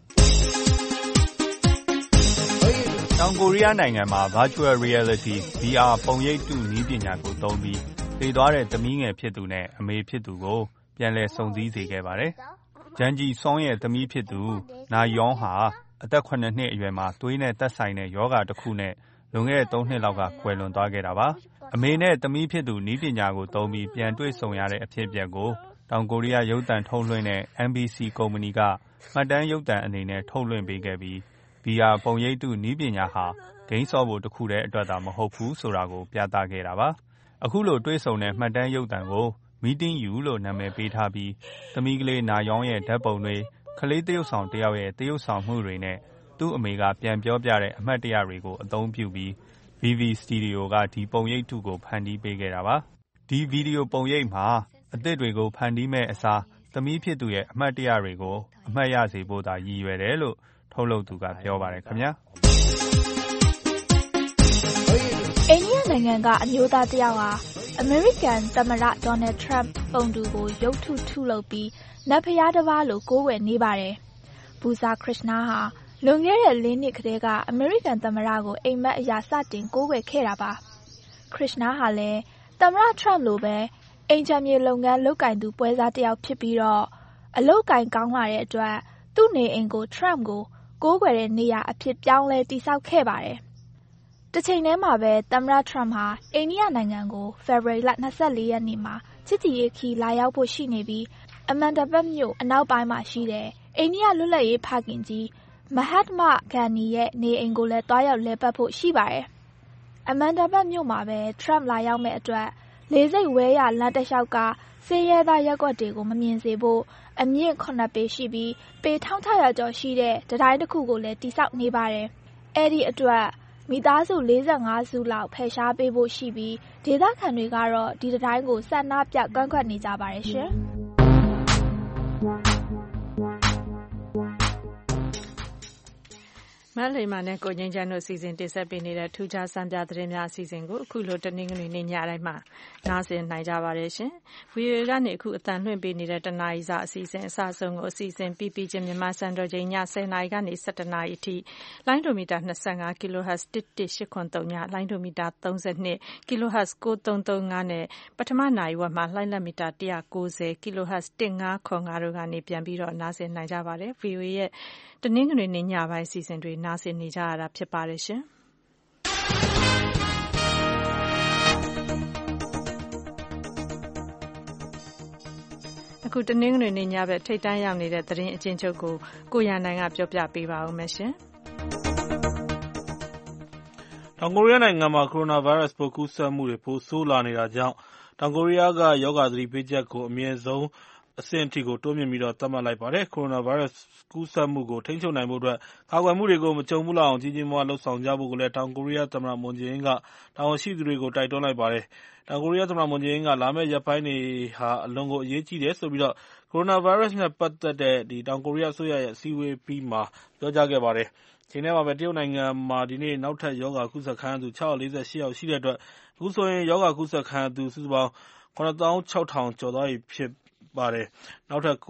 တောင်ကိုရီးယားနိုင်ငံမှာ Virtual Reality VR ပုံရိပ်တုနည်းပညာကိုသုံးပြီးသေသွားတဲ့သမီးငယ်ဖြစ်သူနဲ့အမေဖြစ်သူကိုပြန်လည်စုံစည်းစေခဲ့ပါတယ်။ဂျန်ဂျီဆွန်ရဲ့သမီးဖြစ်သူနာယောင်းဟာအသက် 7 နှစ်အရွယ်မှာသွေးနဲ့သက်ဆိုင်တဲ့ယောဂတစ်ခုနဲ့လွန်ခဲ့တဲ့ 3 နှစ်လောက်ကကွယ်လွန်သွားခဲ့တာပါ။အမေနဲ့သမီးဖြစ်သူနည်းပညာကိုသုံးပြီးပြန်တွေ့ဆုံရတဲ့အဖြစ်အပျက်ကိုတောင်ကိုရီးယားရုပ်သံထုတ်လွှင့်တဲ့ MBC ကုမ္ပဏီကမှတ်တမ်းရုပ်သံအနေနဲ့ထုတ်လွှင့်ပေးခဲ့ပြီး VR ပုံရိပ်တုနည်းပညာဟာဂိမ်းဆော့ဖို့တစ်ခုတည်းအတွက်သာမဟုတ်ဘူးဆိုတာကိုပြသခဲ့တာပါ။အခုလိုတွေ့ဆုံတဲ့မှတ်တမ်းရုပ်သံကို Meeting You လို့နာမည်ပေးထားပြီးသမီးကလေးနာယောင်းရဲ့ဓာတ်ပုံတွေကလေးသရုပ်ဆောင်တစ်ယောက်ရဲ့သရုပ်ဆောင်မှုတွေနဲ့သူ့အမေကပြန်ပြောပြတဲ့အမှတ်တရတွေကိုအသုံးပြုပြီး VV Studio ကဒီပုံရိပ်တုကိုဖန်တီးပေးခဲ့တာပါ။ဒီဗီဒီယိုပုံရိပ်မှာအသစ်တွေကိုဖန်တီးမဲ့အစားသမီးဖြစ်သူရဲ့အမှတ်တရတွေကိုအမှတ်ရစေဖို့သာရည်ရွယ်တယ်လို့ထုတ်လုပ်သူကပြောပါတယ်ခင်ဗျာ။
အိန္ဒိယနိုင်ငံကအမျိုးသားတစ်ယောက်ဟာအမေရိကန်သမ္မတဒေါ်နယ်ထရမ့်ပုံတူကိုရုပ်ထုလုပ်ပြီးနတ်ဖျားတစ်ပါးလိုကိုးကွယ်နေပါတယ်။ဘူဇာခရစ်နာဟာလွန်ခဲ့တဲ့ 4 နှစ်ကတည်းကအမေရိကန်သမ္မတကိုအိမ်မက်အရာစတင်ကိုးကွယ်ခဲ့တာပါ။ခရစ်နာဟာလည်းသမ္မတထရမ့်လိုပဲအိမ်ခြံမြေလုပ်ငန်းလုပ်ကိုင်သူပွဲစားတစ်ယောက်ဖြစ်ပြီးတော့အလုပ်ကိုင်ကောင်းလာတဲ့အတွက်သူ့နေအိမ်ကိုထရမ့်ကိုကိုးကွယ်တဲ့နေရာအဖြစ်ပြောင်းလဲတည်ဆောက်ခဲ့ပါတယ်။တစ်ချိန်တည်းမှာပဲသမ္မတထရမ့်ဟာအိန္ဒိယနိုင်ငံကိုဖေဖော်ဝါရီလ 24 ရက်နေ့မှာချစ်ကြည်ရေးခီးလာရောက်ဖို့ရှိနေပြီးအမန်ဒါဘတ်မြို့အနောက်ပိုင်းမှာရှိတဲ့အိန္ဒိယလွတ်လပ်ရေးဖခင်ကြီးမဟတ်မဂန္ဒီရဲ့နေအိမ်ကိုလည်းတွားရောက်လည်ပတ်ဖို့ရှိပါတယ်။အမန်ဒါဘတ်မြို့မှာပဲထရမ့်လာရောက်မဲ့အတွက်လေဆိပ်ဝဲရလမ်းတစ်လျှောက်ကဆေးရဲသားရပ်ကွက်တွေကိုမမြင်စေဖို့အမြင့် 9 ပေရှိပြီးပေ 1600 ကျော်ရှိတဲ့တံတိုင်းတစ်ခုကိုလည်းတည်ဆောက်နေပါတယ်။အဲ့ဒီအတွက်မိသားစု 45 စုလောက်ဖယ်ရှားပေးဖို့ရှိပြီးဒေသခံတွေကတော့ဒီတံတိုင်းကိုဆန္ဒပြကန့်ကွက်နေကြပါတယ်ရှင်။
မလိမ္မာနဲ့ကိုငိမ့်ချမ်းတို့စီစဉ်တင်ဆက်ပေးနေတဲ့ထူးခြားစံပြသတင်းများအစီအစဉ်ကိုအခုလိုတနင်္ဂနွေနေ့ညတိုင်းမှာနားဆင်နိုင်ကြပါတယ်ရှင်။ VOA ကနေအခုအသံလွှင့်ပေးနေတဲ့တနာရီစာအစီအစဉ်အစဆုံးကိုအစီအစဉ်ပြီးချင်းမြန်မာစံတော်ချိန်ည10:00နာရီကနေ17:00နာရီအထိလိုင်းဒိုမီတာ25 kHz 11883ညလိုင်းဒိုမီတာ32 kHz 9335နဲ့ပထမနာရီဝက်မှာလိုင်းလက်မီတာ190 kHz 1505တို့ကနေပြန်ပြီးတော့နားဆင်နိုင်ကြပါတယ်။ VOA ရဲ့တနင်္ဂနွေနေ့ညပိုင်းအစီအစဉ်တွေနားဆင်နေကြရတာဖြစ်ပါတယ်ရှင်။အခုတနင်္ဂနွေနေ့ညဘက်ထိပ်တန်းရောက်နေတဲ့သတင်းအကျဉ်းချုပ်ကိုရန်နိုင်ကပြောပြပေးပါဦးမယ်ရှင်။
တောင်ကိုရီးယားနိုင်ငံမှာကိုရိုနာဗိုင်းရပ်စ်ပိုးကူးစက်မှုတွေပိုဆိုးလာနေတာကြောင့်တောင်ကိုရီးယားကရောဂါသတိပေးချက်ကိုအမြင့်ဆုံးအဆင့်အထိကိုတိုးမြှင့်ပြီးတော့သတ်မှတ်လိုက်ပါတယ်။ကိုရိုနာဗိုင်းရပ်စ်ကူးစက်မှုကိုထိန်းချုပ်နိုင်ဖို့အတွက်ကာကွယ်မှုတွေကိုမကြုံဘူးလောက်အောင်ကြီးကြီးမားမားလုပ်ဆောင်ကြဖို့ကိုလည်းတောင်ကိုရီးယားသမ္မတမွန်ဂျေအင်းကတာဝန်ရှိသူတွေကိုတိုက်တွန်းလိုက်ပါတယ်။တောင်ကိုရီးယားသမ္မတမွန်ဂျေအင်းကလာမယ့်ရက်ပိုင်းတွေဟာအလွန်ကိုအရေးကြီးတယ်ဆိုပြီးတော့ကိုရိုနာဗိုင်းရပ်စ်နဲ့ပတ်သက်တဲ့တောင်ကိုရီးယားအစိုးရရဲ့အစည်းအဝေးပြီးမှာပြောကြားခဲ့ပါတယ်။ဒီနေ့မှာပဲတရုတ်နိုင်ငံမှာဒီနေ့နောက်ထပ်ရောဂါကူးစက်ခံရသူ648ယောက်ရှိတဲ့အတွက်အခုဆိုရင်ရောဂါကူးစက်ခံရသူစုစုပေါင်း96,000ကျော်သွားပြီဖြစ်ပါတယ်။နောက်ထပ်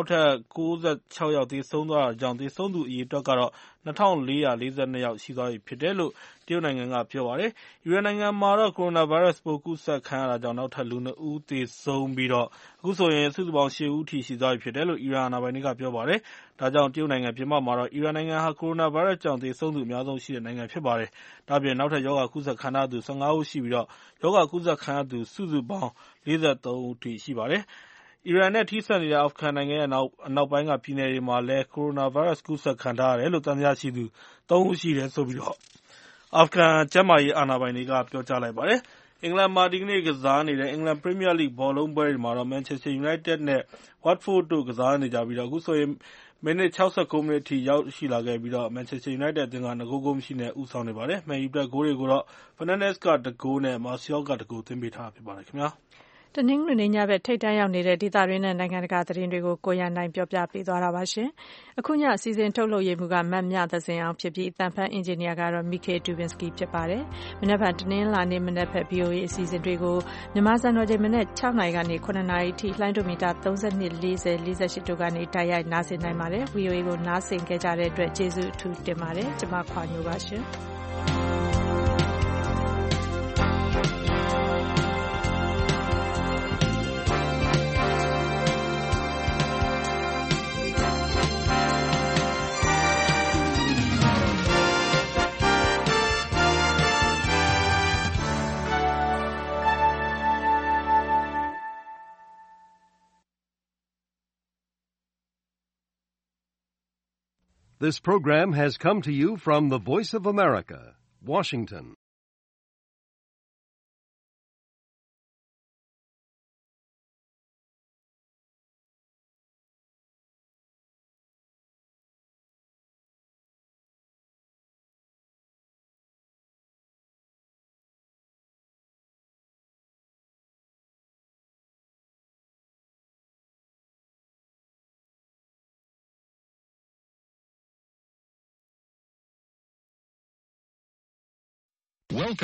96ယောက်သေဆုံးသွားတာကြောင့်သေဆုံးသူအရေအတွက်ကတော့2442ယောက်ရှိသွားပြီဖြစ်တယ်လို့တရုတ်နိုင်ငံကပြောပါတယ်။အီရန်နိုင်ငံမှာတော့ကိုရိုနာဗိုင်းရပ်စ်ပိုးကူးစက်ခံရတာကြောင့်နောက်ထပ်လူ2ဦးသေဆုံးပြီးတော့အခုဆိုရင်စုစုပေါင်း8ဦးထိရှိသွားပြီဖြစ်တယ်လို့အီရန်အာဏာပိုင်တွေကပြောပါတယ်။ဒါကြောင့်တရုတ်နိုင်ငံပြင်ပမှာတော့အီရန်နိုင်ငံဟာကိုရိုနာဗိုင်းရပ်စ်ကြောင့်သေဆုံးသူအများဆုံးရှိတဲ့နိုင်ငံဖြစ်ပါတယ်။ဒါ့အပြင်နောက်ထပ်ရောဂါကူးစက်ခံရသူ15ဦးရှိပြီးတော့ရောဂါကူးစက်ခံရသူစုစုပေါင်း43ဦးထိရှိပါတယ်။အီရန်နဲ့ထိစပ်နေတဲ့အာဖဂန်နိုင်ငံရဲ့အနောက်ပိုင်းကပြည်နယ်တွေမှာလည်းကိုရိုနာဗိုင်းရပ်စ်ကူးစက်ခံထားရတယ်လို့သံသယရှိသူ3ဦးရှိတယ်ဆိုပြီးတော့အာဖဂန်ကျန်းမာရေးအာဏာပိုင်တွေကပြောကြားလိုက်ပါတယ်။အင်္ဂလန်မှာဒီကနေ့ကစားနေတဲ့အင်္ဂလန်ပရီးမီးယားလိဂ်ဘောလုံးပွဲတွေမှာတော့မန်ချက်စတာယူနိုက်တက်နဲ့ဝတ်ဖို့ဒ်တို့ကစားနေကြပြီးတော့အခုဆိုရင်မိနစ်69မိနစ်အထိရောက်ရှိလာခဲ့ပြီးတော့မန်ချက်စတာယူနိုက်တက်အသင်းက2ဂိုးမရှိနဲ့ဦးဆောင်နေပါတယ်။မန်ယူအတွက်ဂိုးတွေကိုတော့ဖာနန်ဒက်စ်က1ဂိုးနဲ့မာဆီယောက1ဂိုးသွင်းပေးထားဖြစ်ပါတယ်ခင်ဗျာ။
တနင်္ဂနွေနေ့ညဘက်ထိပ်တန်းရောက်နေတဲ့ဒေသတွင်းနဲ့နိုင်ငံတကာသတင်းတွေကိုကိုရန်နိုင်ပြောပြပေးသွားတာပါရှင်။အခုညအစီအစဉ်ထုတ်လုပ်ရေးမှုကမတ်မြသဇင်အောင်ဖြစ်ပြီးအသံဖန်အင်ဂျင်နီယာကတော့မီကေဒူဗင်စကီဖြစ်ပါတယ်။မနက်ဖြန်တနင်္လာနေ့မနက်ဖြန် VOA အစီအစဉ်တွေကိုမြန်မာစံတော်ချိန်မနက်6နာရီကနေ9နာရီထိလိုင်းဒိုမီတာ32 40 48တို့ကနေတိုက်ရိုက်နားဆင်နိုင်ပါတယ်။ VOA ကိုနားဆင်ကြတဲ့အတွက်ကျေးဇူးအထူးတင်ပါတယ်။ကျွန်မခွာညိုပါရှင်။
This program has come to you from the Voice of America, Washington. Welcome.